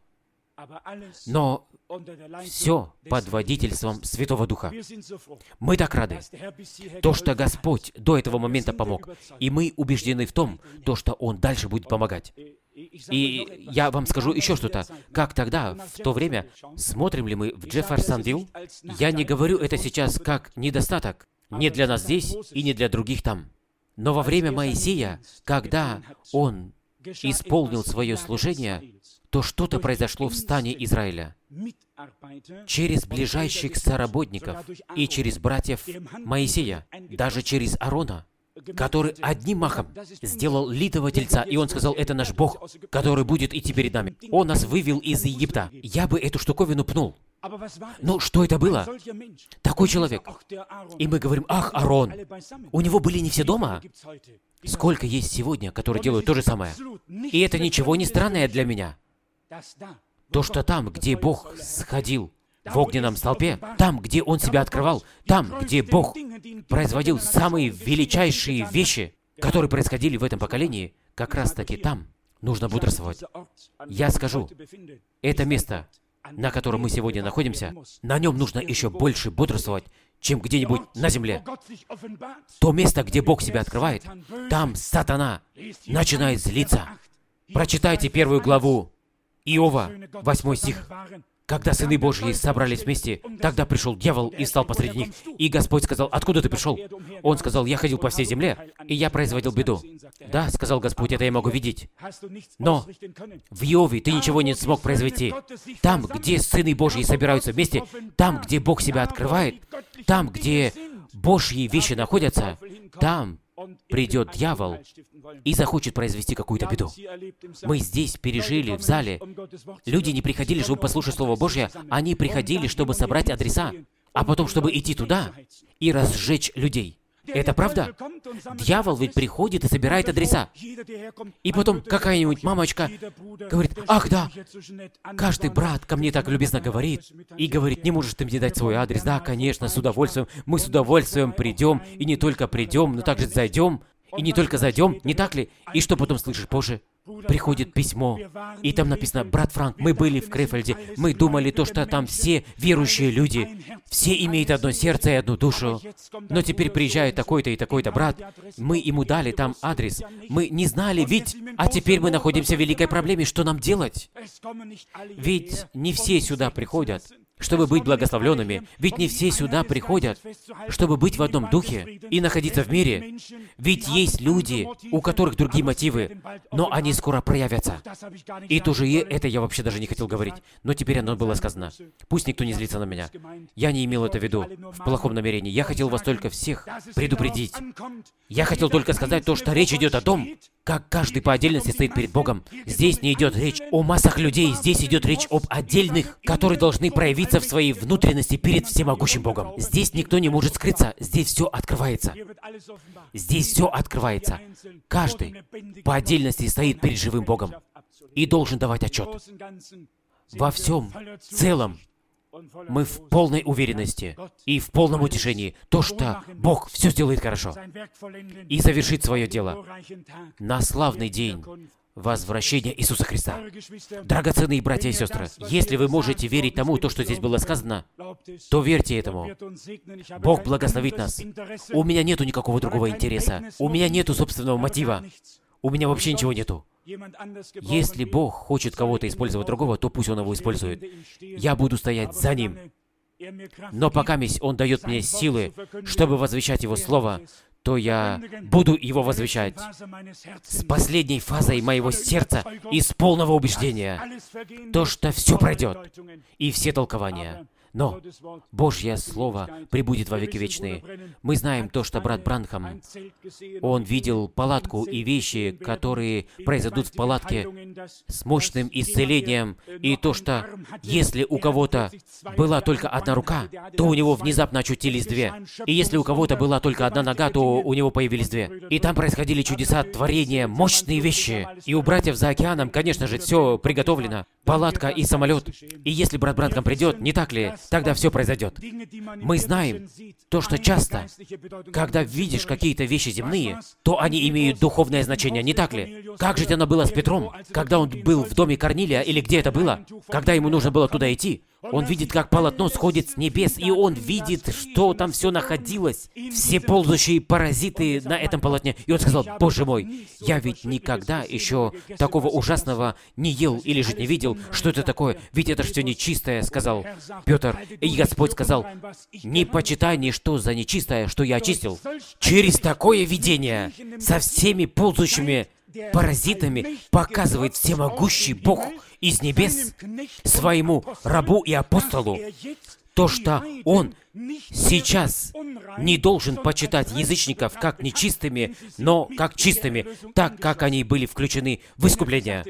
Но все под водительством Святого Духа. Мы так рады, то, что Господь до этого момента помог, и мы убеждены в том, то, что Он дальше будет помогать. И я вам скажу еще что-то. Как тогда, в то время, смотрим ли мы в Джефферсонвилл? Я не говорю это сейчас как недостаток. Не для нас здесь и не для других там. Но во время Моисея, когда он исполнил свое служение, то что-то произошло в стане Израиля. Через ближайших соработников и через братьев Моисея, даже через Аарона, который одним махом сделал литого тельца, и он сказал: «Это наш Бог, который будет идти перед нами. Он нас вывел из Египта». Я бы эту штуковину пнул. Но что это было? Такой человек. И мы говорим: «Ах, Аарон, у него были не все дома». Сколько есть сегодня, которые делают то же самое. И это ничего не странное для меня. То, что там, где Бог сходил в огненном столпе, там, где Он себя открывал, там, где Бог производил самые величайшие вещи, которые происходили в этом поколении, как раз-таки там нужно бодрствовать. Я скажу, это место, на котором мы сегодня находимся, на нем нужно еще больше бодрствовать, чем где-нибудь на земле. То место, где Бог себя открывает, там сатана начинает злиться. Прочитайте первую главу Иова, восьмой стих. Когда сыны Божьи собрались вместе, тогда пришел дьявол и стал посреди них. И Господь сказал: «Откуда ты пришел?» Он сказал: «Я ходил по всей земле, и я производил беду». «Да, — сказал Господь, — это я могу видеть. Но в Иове ты ничего не смог произвести. Там, где сыны Божьи собираются вместе, там, где Бог себя открывает, там, где Божьи вещи находятся, там придет дьявол и захочет произвести какую-то беду». Мы здесь пережили в зале. Люди не приходили, чтобы послушать Слово Божье, они приходили, чтобы собрать адреса, а потом, чтобы идти туда и разжечь людей. Это правда? Дьявол ведь приходит и собирает адреса. И потом какая-нибудь мамочка говорит: «Ах, да, каждый брат ко мне так любезно говорит». И говорит: «Не можешь ты мне дать свой адрес?» «Да, конечно, с удовольствием. Мы с удовольствием придем. И не только придем, но также зайдем. И не только зайдем, не так ли?» И что потом слышишь позже? Приходит письмо, и там написано: «Брат Франк, мы были в Крефельде, мы думали то, что там все верующие люди, все имеют одно сердце и одну душу, но теперь приезжает такой-то и такой-то брат, мы ему дали там адрес, мы не знали, ведь, а теперь мы находимся в великой проблеме, что нам делать? Ведь не все сюда приходят, чтобы быть благословленными. Ведь не все сюда приходят, чтобы быть в одном духе и находиться в мире. Ведь есть люди, у которых другие мотивы, но они скоро проявятся. И тоже и это я вообще даже не хотел говорить, но теперь оно было сказано. Пусть никто не злится на меня. Я не имел это в виду в плохом намерении. Я хотел вас только всех предупредить. Я хотел только сказать то, что речь идет о том, как каждый по отдельности стоит перед Богом. Здесь не идет речь о массах людей, здесь идет речь об отдельных, которые должны проявиться в своей внутренности перед всемогущим Богом. Здесь никто не может скрыться, здесь все открывается. Здесь все открывается. Каждый по отдельности стоит перед живым Богом и должен давать отчет. Во всем целом мы в полной уверенности и в полном утешении, то, что Бог все сделает хорошо и завершит свое дело на славный день возвращения Иисуса Христа. Драгоценные братья и сестры, если вы можете верить тому, то, что здесь было сказано, то верьте этому. Бог благословит нас. У меня нету никакого другого интереса. У меня нету собственного мотива. У меня вообще ничего нету. Если Бог хочет кого-то использовать другого, то пусть Он его использует. Я буду стоять за Ним. Но пока Он дает мне силы, чтобы возвещать Его Слово, то я буду его возвещать с последней фазой моего сердца и с полного убеждения, то, что все пройдет, и все толкования. Но Божье Слово пребудет во веки вечные. Мы знаем то, что брат Бранхам, он видел палатку и вещи, которые произойдут в палатке с мощным исцелением, и то, что если у кого-то была только одна рука, то у него внезапно очутились две. И если у кого-то была только одна нога, то у него появились две. И там происходили чудеса, творения, мощные вещи. И у братьев за океаном, конечно же, все приготовлено. Палатка и самолет. И если брат Бранхам придет, не так ли, тогда все произойдет. Мы знаем то, что часто, когда видишь какие-то вещи земные, то они имеют духовное значение, не так ли? Как же это было с Петром, когда он был в доме Корнилия, или где это было, когда ему нужно было туда идти? Он видит, как полотно сходит с небес, и он видит, что там все находилось, все ползущие паразиты на этом полотне. И он сказал: «Боже мой, я ведь никогда еще такого ужасного не ел или же не видел. Что это такое? Ведь это же все нечистое», — сказал Петр. И Господь сказал: «Не почитай ничто за нечистое, что я очистил». Через такое видение со всеми ползущими паразитами показывает всемогущий Бог из небес своему рабу и апостолу то, что он сейчас не должен почитать язычников как нечистыми, но как чистыми, так как они были включены в искупление.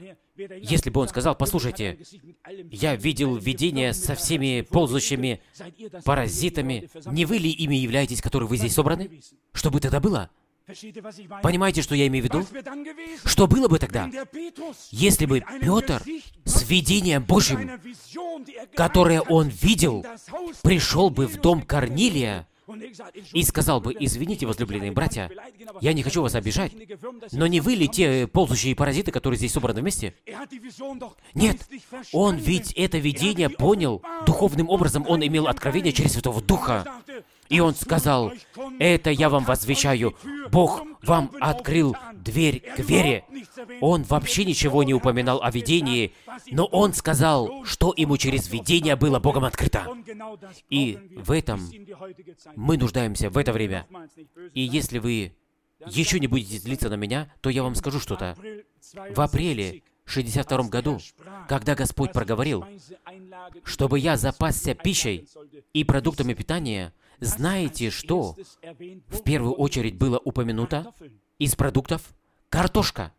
Если бы он сказал: «Послушайте, я видел видение со всеми ползущими паразитами, не вы ли ими являетесь, которые вы здесь собраны?» Что бы тогда было? Понимаете, что я имею в виду? Что было бы тогда, если бы Петр с видением Божьим, которое он видел, пришел бы в дом Корнилия, и сказал бы: «Извините, возлюбленные братья, я не хочу вас обижать, но не вы ли те ползущие паразиты, которые здесь собраны вместе?» Нет, он ведь это видение понял духовным образом, он имел откровение через Святого Духа. И он сказал: «Это я вам возвещаю, Бог вам открыл дверь к вере». Он вообще ничего не упоминал о видении, но он сказал, что ему через видение было Богом открыто. И в этом мы нуждаемся в это время. И если вы еще не будете злиться на меня, то я вам скажу что-то. В апреле шестьдесят втором году, когда Господь проговорил, чтобы я запасся пищей и продуктами питания, знаете, что в первую очередь было упомянуто из продуктов? Картошка.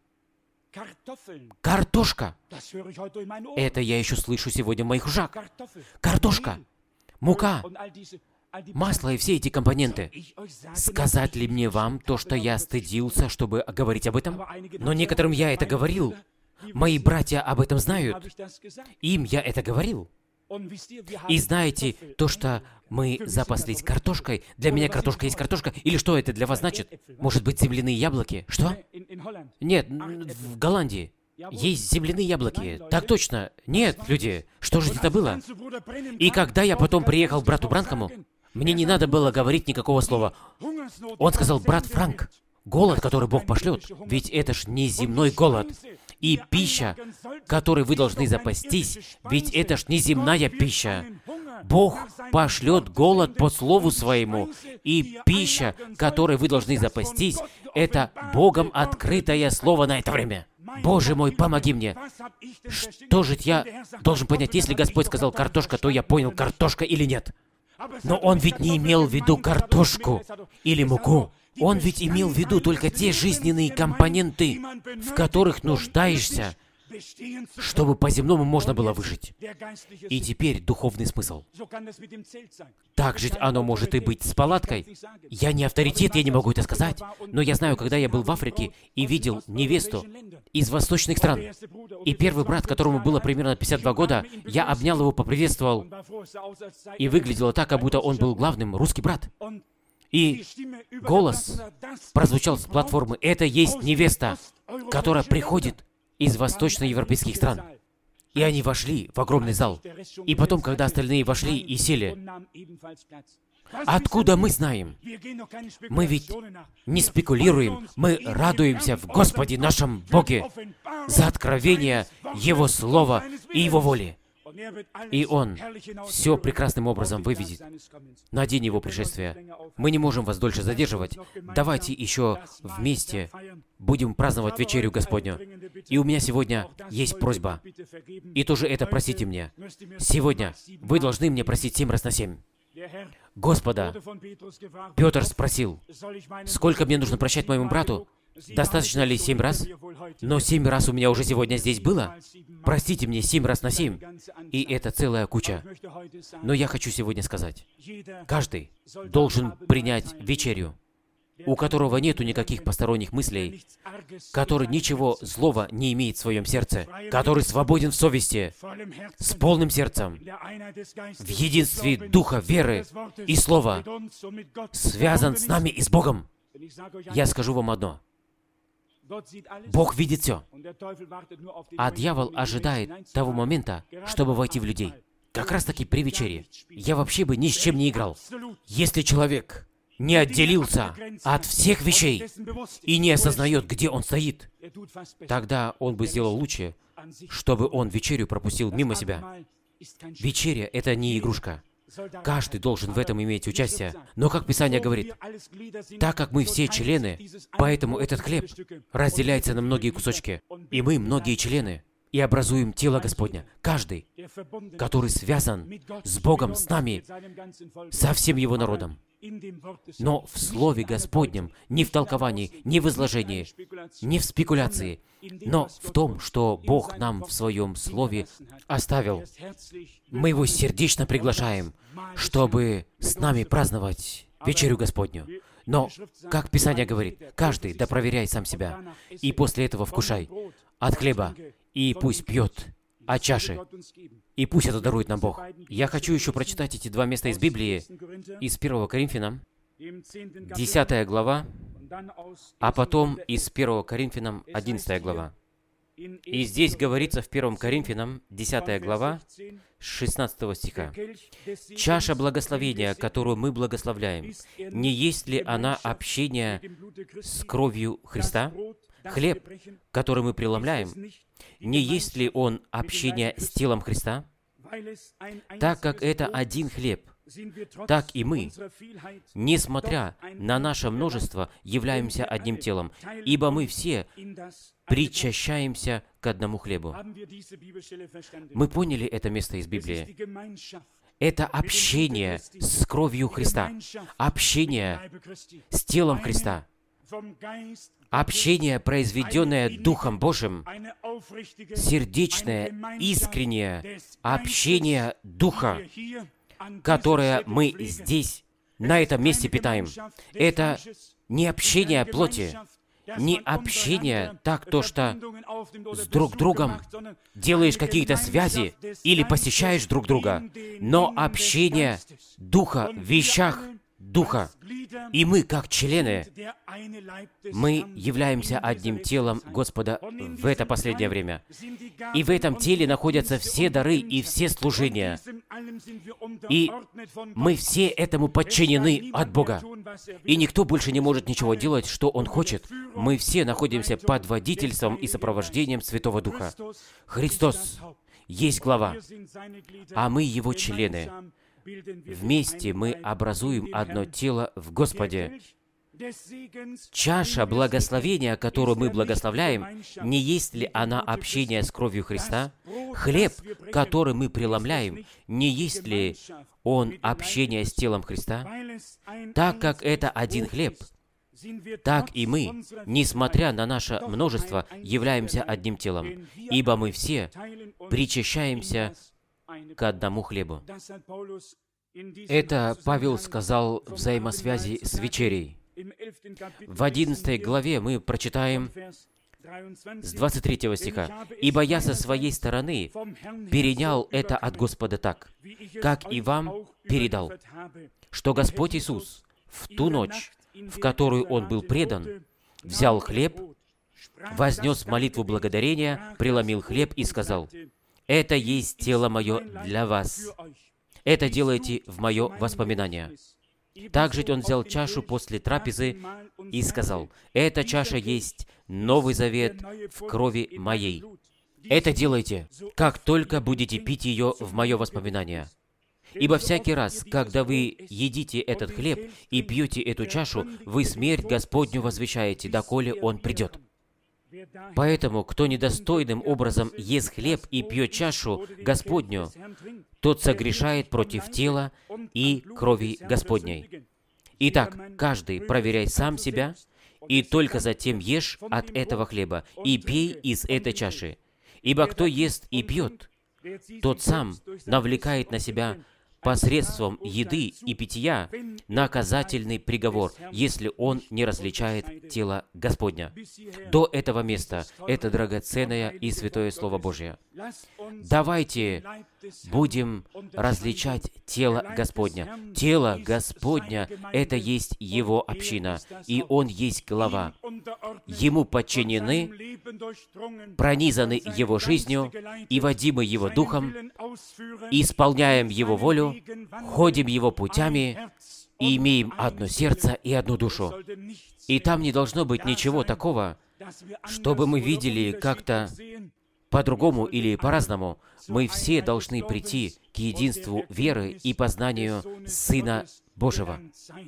Картошка. Это я еще слышу сегодня в моих ушах. Картошка, мука, масло и все эти компоненты. Сказать ли мне вам то, что я стыдился, чтобы говорить об этом? Но некоторым я это говорил. Мои братья об этом знают. Им я это говорил. И знаете, то, что мы запаслись картошкой, для меня картошка есть картошка, или что это для вас значит? Может быть, земляные яблоки? Что? Нет, в Голландии есть земляные яблоки. Так точно. Нет, люди, что же это было? И когда я потом приехал к брату Бранхаму, мне не надо было говорить никакого слова. Он сказал: «Брат Франк, голод, который Бог пошлет, ведь это ж не земной голод. И пища, которой вы должны запастись, ведь это ж не земная пища. Бог пошлет голод по слову своему, и пища, которой вы должны запастись, это Богом открытое слово на это время». Боже мой, помоги мне. Что же я должен понять? Если Господь сказал картошка, то я понял, картошка или нет. Но Он ведь не имел в виду картошку или муку. Он ведь имел в виду только те жизненные компоненты, в которых нуждаешься, чтобы по-земному можно было выжить. И теперь духовный смысл. Так же оно может и быть с палаткой. Я не авторитет, я не могу это сказать, но я знаю, когда я был в Африке и видел невесту из восточных стран, и первый брат, которому было примерно пятьдесят два года, я обнял его, поприветствовал, и выглядело так, как будто он был главным, русский брат. И голос прозвучал с платформы: «Это есть невеста, которая приходит из восточноевропейских стран». И они вошли в огромный зал. И потом, когда остальные вошли и сели, откуда мы знаем? Мы ведь не спекулируем, мы радуемся в Господе нашем Боге за откровение Его Слова и Его воли. И Он все прекрасным образом выведет на день Его пришествия. Мы не можем вас дольше задерживать. Давайте еще вместе будем праздновать вечерю Господню. И у меня сегодня есть просьба. И тоже это просите мне. Сегодня вы должны мне просить семь раз на семь. Господа, Петр спросил: сколько мне нужно прощать моему брату? Достаточно ли семь раз? Но семь раз у меня уже сегодня здесь было. Простите мне семь раз на семь. И это целая куча. Но я хочу сегодня сказать, каждый должен принять вечерю, у которого нету никаких посторонних мыслей, который ничего злого не имеет в своем сердце, который свободен в совести, с полным сердцем, в единстве Духа, веры и Слова, связан с нами и с Богом. Я скажу вам одно. Бог видит все, а дьявол ожидает того момента, чтобы войти в людей. Как раз таки при вечере. Я вообще бы ни с чем не играл. Если человек не отделился от всех вещей и не осознает, где он стоит, тогда он бы сделал лучше, чтобы он вечерю пропустил мимо себя. Вечеря — это не игрушка. Каждый должен в этом иметь участие. Но, как Писание говорит, так как мы все члены, поэтому этот хлеб разделяется на многие кусочки, и мы многие члены, и образуем тело Господня. Каждый, который связан с Богом, с нами, со всем Его народом. Но в Слове Господнем, не в толковании, не в изложении, не в спекуляции, но в том, что Бог нам в Своем Слове оставил. Мы Его сердечно приглашаем, чтобы с нами праздновать вечерю Господню. Но, как Писание говорит, каждый да проверяй сам себя, и после этого вкушай от хлеба, и пусть пьет о чаше. И пусть это дарует нам Бог. Я хочу еще прочитать эти два места из Библии, из первого Коринфянам, десятая глава, а потом из первого Коринфянам, одиннадцатая глава. И здесь говорится в первом Коринфянам, десятая глава, шестнадцатого стиха. «Чаша благословения, которую мы благословляем, не есть ли она общение с кровью Христа? Хлеб, который мы преломляем, не есть ли он общение с телом Христа? Так как это один хлеб, так и мы, несмотря на наше множество, являемся одним телом, ибо мы все причащаемся к одному хлебу». Мы поняли это место из Библии. Это общение с кровью Христа, общение с телом Христа, общение, произведенное Духом Божьим, сердечное, искреннее общение Духа, которое мы здесь, на этом месте питаем. Это не общение плоти, не общение так, то, что с друг другом делаешь какие-то связи или посещаешь друг друга, но общение Духа в вещах Духа. И мы, как члены, мы являемся одним телом Господа в это последнее время. И в этом теле находятся все дары и все служения. И мы все этому подчинены от Бога. И никто больше не может ничего делать, что Он хочет. Мы все находимся под водительством и сопровождением Святого Духа. Христос есть глава, а мы Его члены. Вместе мы образуем одно тело в Господе. Чаша благословения, которую мы благословляем, не есть ли она общение с кровью Христа? Хлеб, который мы преломляем, не есть ли он общение с телом Христа? Так как это один хлеб, так и мы, несмотря на наше множество, являемся одним телом, ибо мы все причащаемся к одному хлебу. Это Павел сказал в взаимосвязи с вечерей. В одиннадцатой главе мы прочитаем с двадцать третьего стиха. «Ибо я со своей стороны перенял это от Господа так, как и вам передал, что Господь Иисус в ту ночь, в которую Он был предан, взял хлеб, вознес молитву благодарения, преломил хлеб и сказал: „Это есть тело мое для вас. Это делайте в мое воспоминание“. Также Он взял чашу после трапезы и сказал: „Эта чаша есть Новый Завет в крови моей. Это делайте, как только будете пить ее в мое воспоминание. Ибо всякий раз, когда вы едите этот хлеб и пьете эту чашу, вы смерть Господню возвещаете, доколе Он придет. Поэтому, кто недостойным образом ест хлеб и пьет чашу Господню, тот согрешает против тела и крови Господней. Итак, каждый проверяй сам себя, и только затем ешь от этого хлеба, и пей из этой чаши. Ибо кто ест и пьет, тот сам навлекает на себя посредством еды и питья наказательный приговор, если он не различает тело Господня. До этого места это драгоценное и святое Слово Божие. Давайте будем различать тело Господня. Тело Господня — это есть Его община, и Он есть глава. Ему подчинены, пронизаны Его жизнью и водимы Его Духом, исполняем Его волю, ходим Его путями и имеем одно сердце и одну душу. И там не должно быть ничего такого, чтобы мы видели как-то по-другому или по-разному. Мы все должны прийти к единству веры и познанию Сына Божьего.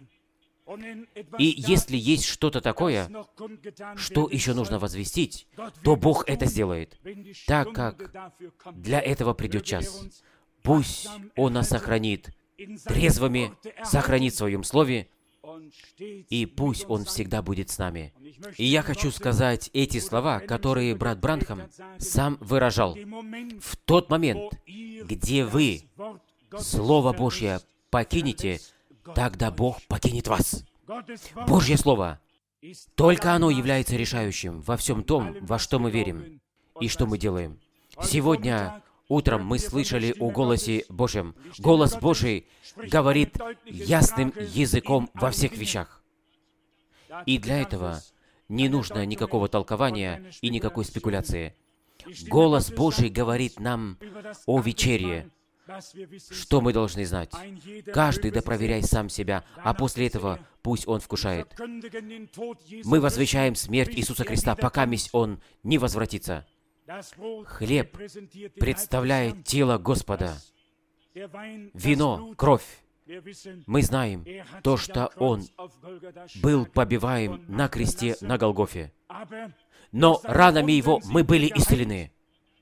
И если есть что-то такое, что еще нужно возвестить, то Бог это сделает, так как для этого придет час. Пусть Он нас сохранит трезвыми, сохранит в Своем Слове, и пусть Он всегда будет с нами. И я хочу сказать эти слова, которые брат Бранхам сам выражал. В тот момент, где вы Слово Божье покинете, тогда Бог покинет вас. Божье Слово, только оно является решающим во всем том, во что мы верим и что мы делаем. Сегодня Утром мы слышали о голосе Божьем. Голос Божий говорит ясным языком во всех вещах. И для этого не нужно никакого толкования и никакой спекуляции. Голос Божий говорит нам о вечере, что мы должны знать. Каждый да проверяй сам себя, а после этого пусть он вкушает. Мы возвещаем смерть Иисуса Христа, пока месть Он не возвратится. Хлеб представляет тело Господа. Вино — кровь. Мы знаем то, что Он был побиваем на кресте на Голгофе. Но ранами Его мы были исцелены.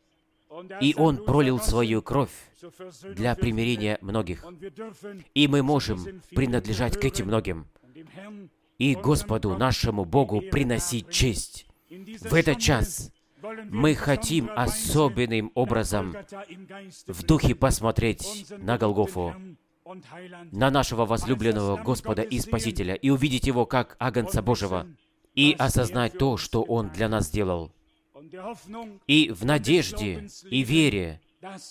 И Он пролил свою кровь для примирения многих. И мы можем принадлежать к этим многим. И Господу, нашему Богу, приносить честь. В этот час мы хотим особенным образом в духе посмотреть на Голгофу, на нашего возлюбленного Господа и Спасителя, и увидеть Его как Агнца Божьего, и осознать то, что Он для нас сделал. И в надежде и вере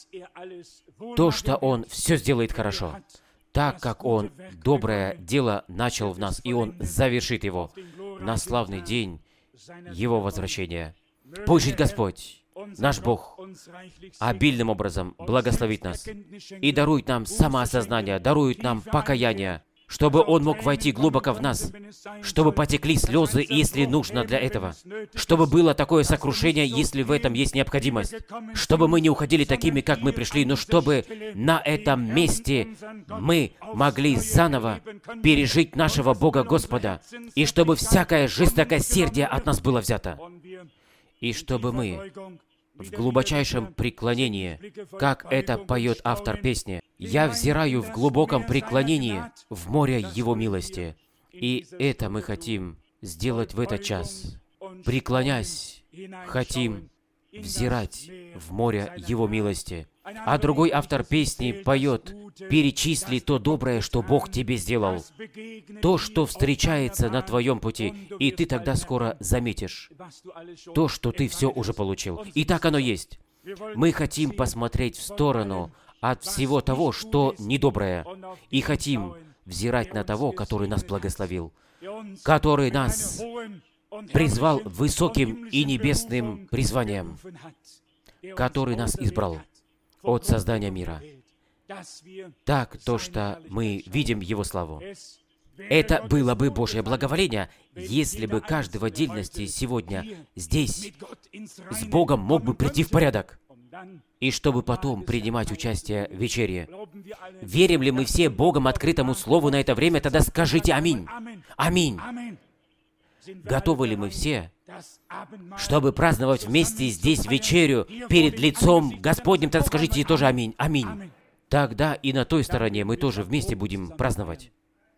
то, что Он все сделает хорошо, так как Он доброе дело начал в нас, и Он завершит его на славный день Его возвращения. Пусть жить Господь, наш Бог, обильным образом благословит нас и дарует нам самоосознание, дарует нам покаяние, чтобы Он мог войти глубоко в нас, чтобы потекли слезы, если нужно для этого, чтобы было такое сокрушение, если в этом есть необходимость, чтобы мы не уходили такими, как мы пришли, но чтобы на этом месте мы могли заново пережить нашего Бога Господа, и чтобы всякое жестокосердие от нас было взято, и чтобы мы в глубочайшем преклонении, как это поет автор песни, «Я взираю в глубоком преклонении в море Его милости». И это мы хотим сделать в этот час. Преклонясь, хотим взирать в море Его милости. А другой автор песни поет: «Перечисли то доброе, что Бог тебе сделал, то, что встречается на твоем пути, и ты тогда скоро заметишь то, что ты все уже получил». И так оно есть. Мы хотим посмотреть в сторону от всего того, что недоброе, и хотим взирать на того, который нас благословил, который нас призвал высоким и небесным призванием, который нас избрал от создания мира. Так, то, что мы видим Его славу. Это было бы Божье благоволение, если бы каждый в отдельности сегодня здесь с Богом мог бы прийти в порядок, и чтобы потом принимать участие в вечере. Верим ли мы все Богом открытому Слову на это время? Тогда скажите «Аминь». Аминь. Готовы ли мы все, чтобы праздновать вместе здесь вечерю перед лицом Господним? Тогда скажите тоже «Аминь». Аминь. Тогда и на той стороне мы тоже вместе будем праздновать.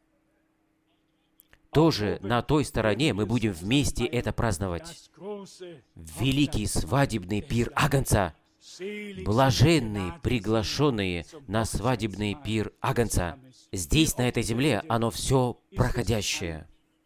Тоже на той стороне мы будем вместе это праздновать. Великий свадебный пир Агнца. Блаженные, приглашенные на свадебный пир Агнца. Здесь, на этой земле, оно все проходящее.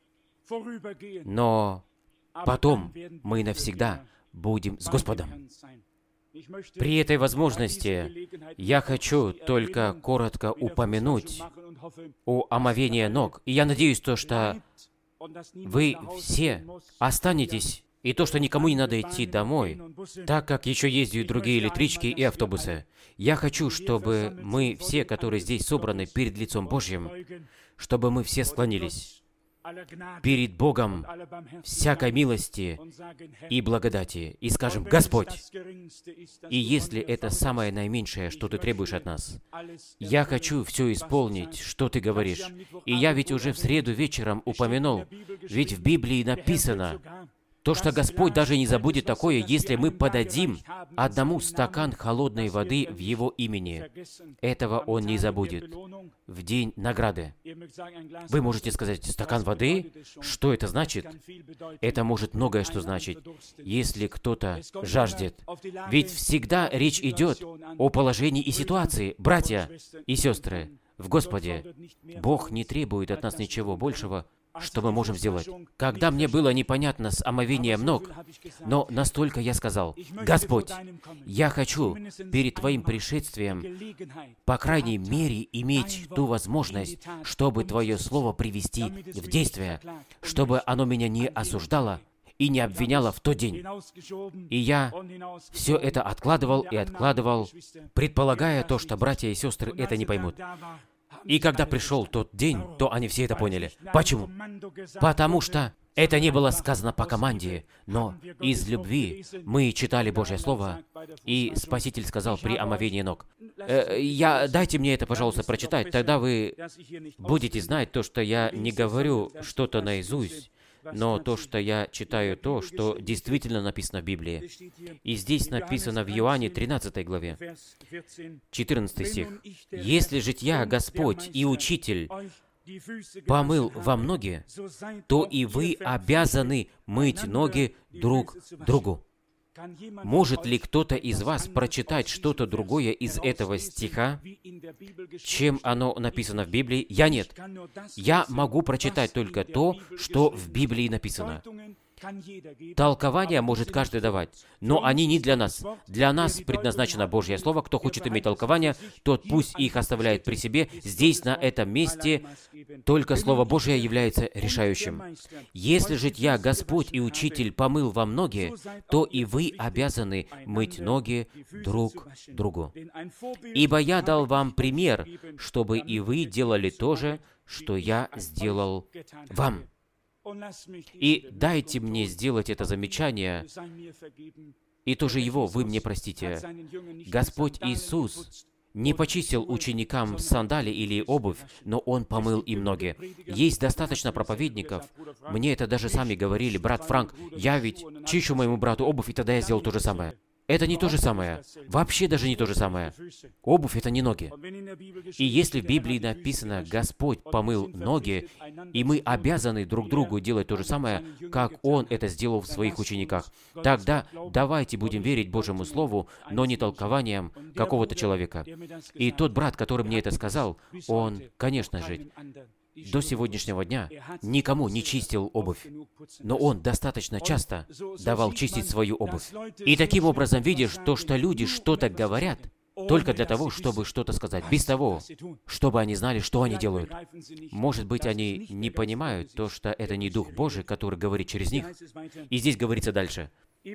Но потом мы навсегда будем с Господом. При этой возможности я хочу только коротко упомянуть о омовении ног. И я надеюсь, то, что вы все останетесь, и то, что никому не надо идти домой, так как еще ездят другие электрички и автобусы. Я хочу, чтобы мы все, которые здесь собраны перед лицом Божьим, чтобы мы все склонились перед Богом всякой милости и благодати, и скажем: «Господь, и если это самое наименьшее, что Ты требуешь от нас, я хочу все исполнить, что Ты говоришь». И я ведь уже в среду вечером упомянул, ведь в Библии написано, то, что Господь даже не забудет такое, если мы подадим одному стакан холодной воды в Его имени. Этого Он не забудет в день награды. Вы можете сказать: стакан воды? Что это значит? Это может многое что значить, если кто-то жаждет. Ведь всегда речь идет о положении и ситуации. Братья и сестры, в Господе Бог не требует от нас ничего большего, что мы можем сделать. Когда мне было непонятно с омовением ног, но настолько я сказал: «Господь, я хочу перед Твоим пришествием, по крайней мере, иметь ту возможность, чтобы Твое Слово привести в действие, чтобы оно меня не осуждало и не обвиняло в тот день». И я все это откладывал и откладывал, предполагая то, что братья и сестры это не поймут. И когда пришел тот день, то они все это поняли. Почему? Потому что это не было сказано по команде, но из любви мы читали Божье Слово, и Спаситель сказал при омовении ног: э, я, «Дайте мне это, пожалуйста, прочитать, тогда вы будете знать то, что я не говорю что-то наизусть, но то, что я читаю, то, что действительно написано в Библии». И здесь написано в Иоанне тринадцатой главе, четырнадцатый стих. «Если же я, Господь и Учитель, помыл вам ноги, то и вы обязаны мыть ноги друг другу». Может ли кто-то из вас прочитать что-то другое из этого стиха, чем оно написано в Библии? Я нет. Я могу прочитать только то, что в Библии написано. Толкование может каждый давать, но они не для нас. Для нас предназначено Божье Слово. Кто хочет иметь толкование, тот пусть их оставляет при себе. Здесь, на этом месте, только Слово Божье является решающим. «Если же я, Господь и Учитель, помыл вам ноги, то и вы обязаны мыть ноги друг другу. Ибо я дал вам пример, чтобы и вы делали то же, что я сделал вам». И дайте мне сделать это замечание, и тоже его вы мне простите. Господь Иисус не почистил ученикам сандали или обувь, но Он помыл им ноги. Есть достаточно проповедников. Мне это даже сами говорили: «Брат Франк, я ведь чищу моему брату обувь, и тогда я сделал то же самое». Это не то же самое. Вообще даже не то же самое. Обувь — это не ноги. И если в Библии написано: «Господь помыл ноги», и мы обязаны друг другу делать то же самое, как Он это сделал в Своих учениках, тогда давайте будем верить Божьему Слову, но не толкованиям какого-то человека. И тот брат, который мне это сказал, он, конечно же, до сегодняшнего дня никому не чистил обувь, но он достаточно часто давал чистить свою обувь. И таким образом видишь то, что люди что-то говорят только для того, чтобы что-то сказать, без того, чтобы они знали, что они делают. Может быть, они не понимают то, что это не Дух Божий, который говорит через них. И здесь говорится дальше: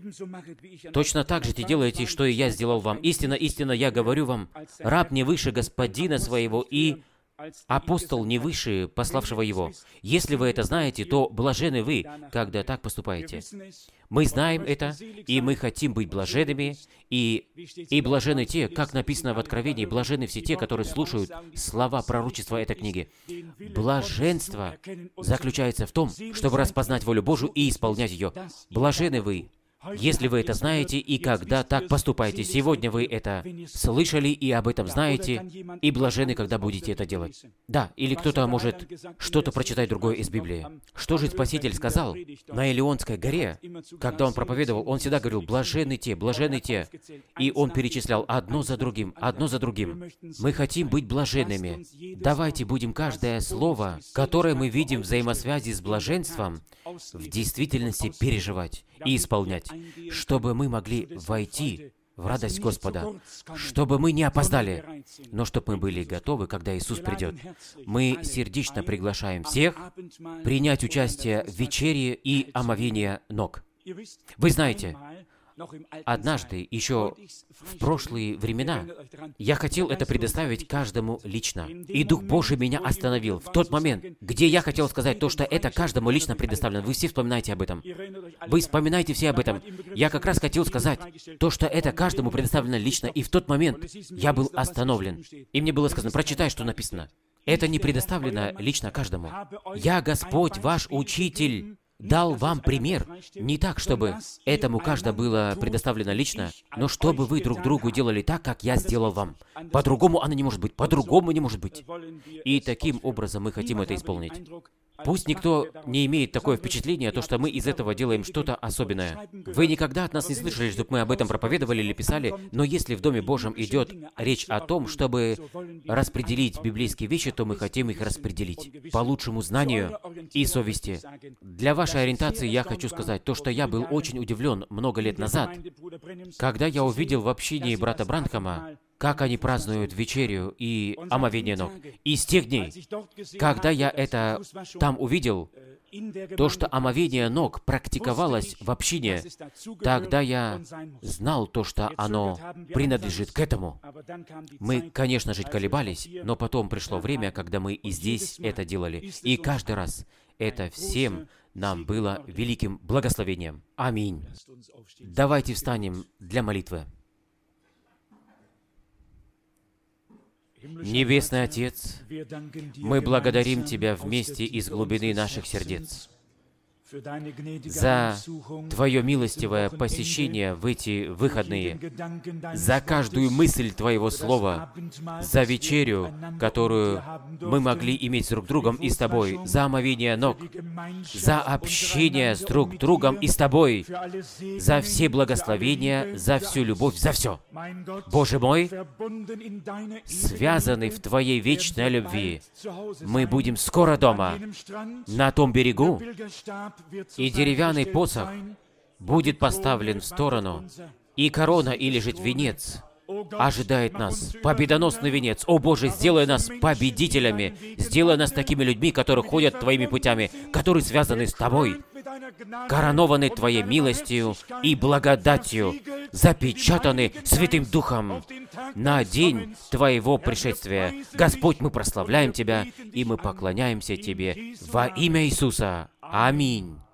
«Точно так же те делаете, что и я сделал вам. Истинно, истинно, я говорю вам, раб не выше господина своего, и апостол не выше пославшего его. Если вы это знаете, то блаженны вы, когда так поступаете». Мы знаем это, и мы хотим быть блаженными, и, и блаженны те, как написано в Откровении, блаженны все те, которые слушают слова пророчества этой книги. Блаженство заключается в том, чтобы распознать волю Божию и исполнять ее. Блаженны вы, если вы это знаете, и когда так поступаете. Сегодня вы это слышали и об этом знаете, и блаженны, когда будете это делать. Да, или кто-то может что-то прочитать другое из Библии. Что же Спаситель сказал на Илионской горе, когда Он проповедовал? Он всегда говорил: «Блаженны те, блаженны те». И Он перечислял одно за другим, одно за другим. Мы хотим быть блаженными. Давайте будем каждое слово, которое мы видим в взаимосвязи с блаженством, в действительности переживать и исполнять, чтобы мы могли войти в радость Господа, чтобы мы не опоздали, но чтобы мы были готовы, когда Иисус придет. Мы сердечно приглашаем всех принять участие в вечере и омовении ног. Вы знаете, однажды, еще в прошлые времена, я хотел это предоставить каждому лично. И Дух Божий меня остановил в тот момент, где я хотел сказать то, что это каждому лично предоставлено. Вы все вспоминаете об этом. Вы вспоминаете все об этом. Я как раз хотел сказать то, что это каждому предоставлено лично. И в тот момент я был остановлен. И мне было сказано: прочитай, что написано. Это не предоставлено лично каждому. «Я, Господь, ваш Учитель, дал вам пример, не так, чтобы этому каждому было предоставлено лично, но чтобы вы друг другу делали так, как я сделал вам. По-другому оно не может быть, по-другому не может быть». И таким образом мы хотим это исполнить. Пусть никто не имеет такое впечатление, то, что мы из этого делаем что-то особенное. Вы никогда от нас не слышали, чтобы мы об этом проповедовали или писали, но если в Доме Божьем идет речь о том, чтобы распределить библейские вещи, то мы хотим их распределить по лучшему знанию и совести. Для вашей ориентации я хочу сказать то, что я был очень удивлен много лет назад, когда я увидел в общении брата Бранхама, как они празднуют вечерю и омовение ног. И с тех дней, когда я это там увидел, то, что омовение ног практиковалось в общине, тогда я знал то, что оно принадлежит к этому. Мы, конечно же, колебались, но потом пришло время, когда мы и здесь это делали. И каждый раз это всем нам было великим благословением. Аминь. Давайте встанем для молитвы. Небесный Отец, мы благодарим Тебя вместе из глубины наших сердец за Твое милостивое посещение в эти выходные, за каждую мысль Твоего Слова, за вечерю, которую мы могли иметь с друг другом и с Тобой, за омовение ног, за общение с друг другом и с Тобой, за все благословения, за всю любовь, за все. Боже мой, связаны в Твоей вечной любви, мы будем скоро дома, на том берегу, и деревянный посох будет поставлен в сторону, и корона или же венец ожидает нас, победоносный венец. О Боже, сделай нас победителями, сделай нас такими людьми, которые ходят Твоими путями, которые связаны с Тобой, коронованы Твоей милостью и благодатью, запечатаны Святым Духом на день Твоего пришествия. Господь, мы прославляем Тебя, и мы поклоняемся Тебе во имя Иисуса. Аминь.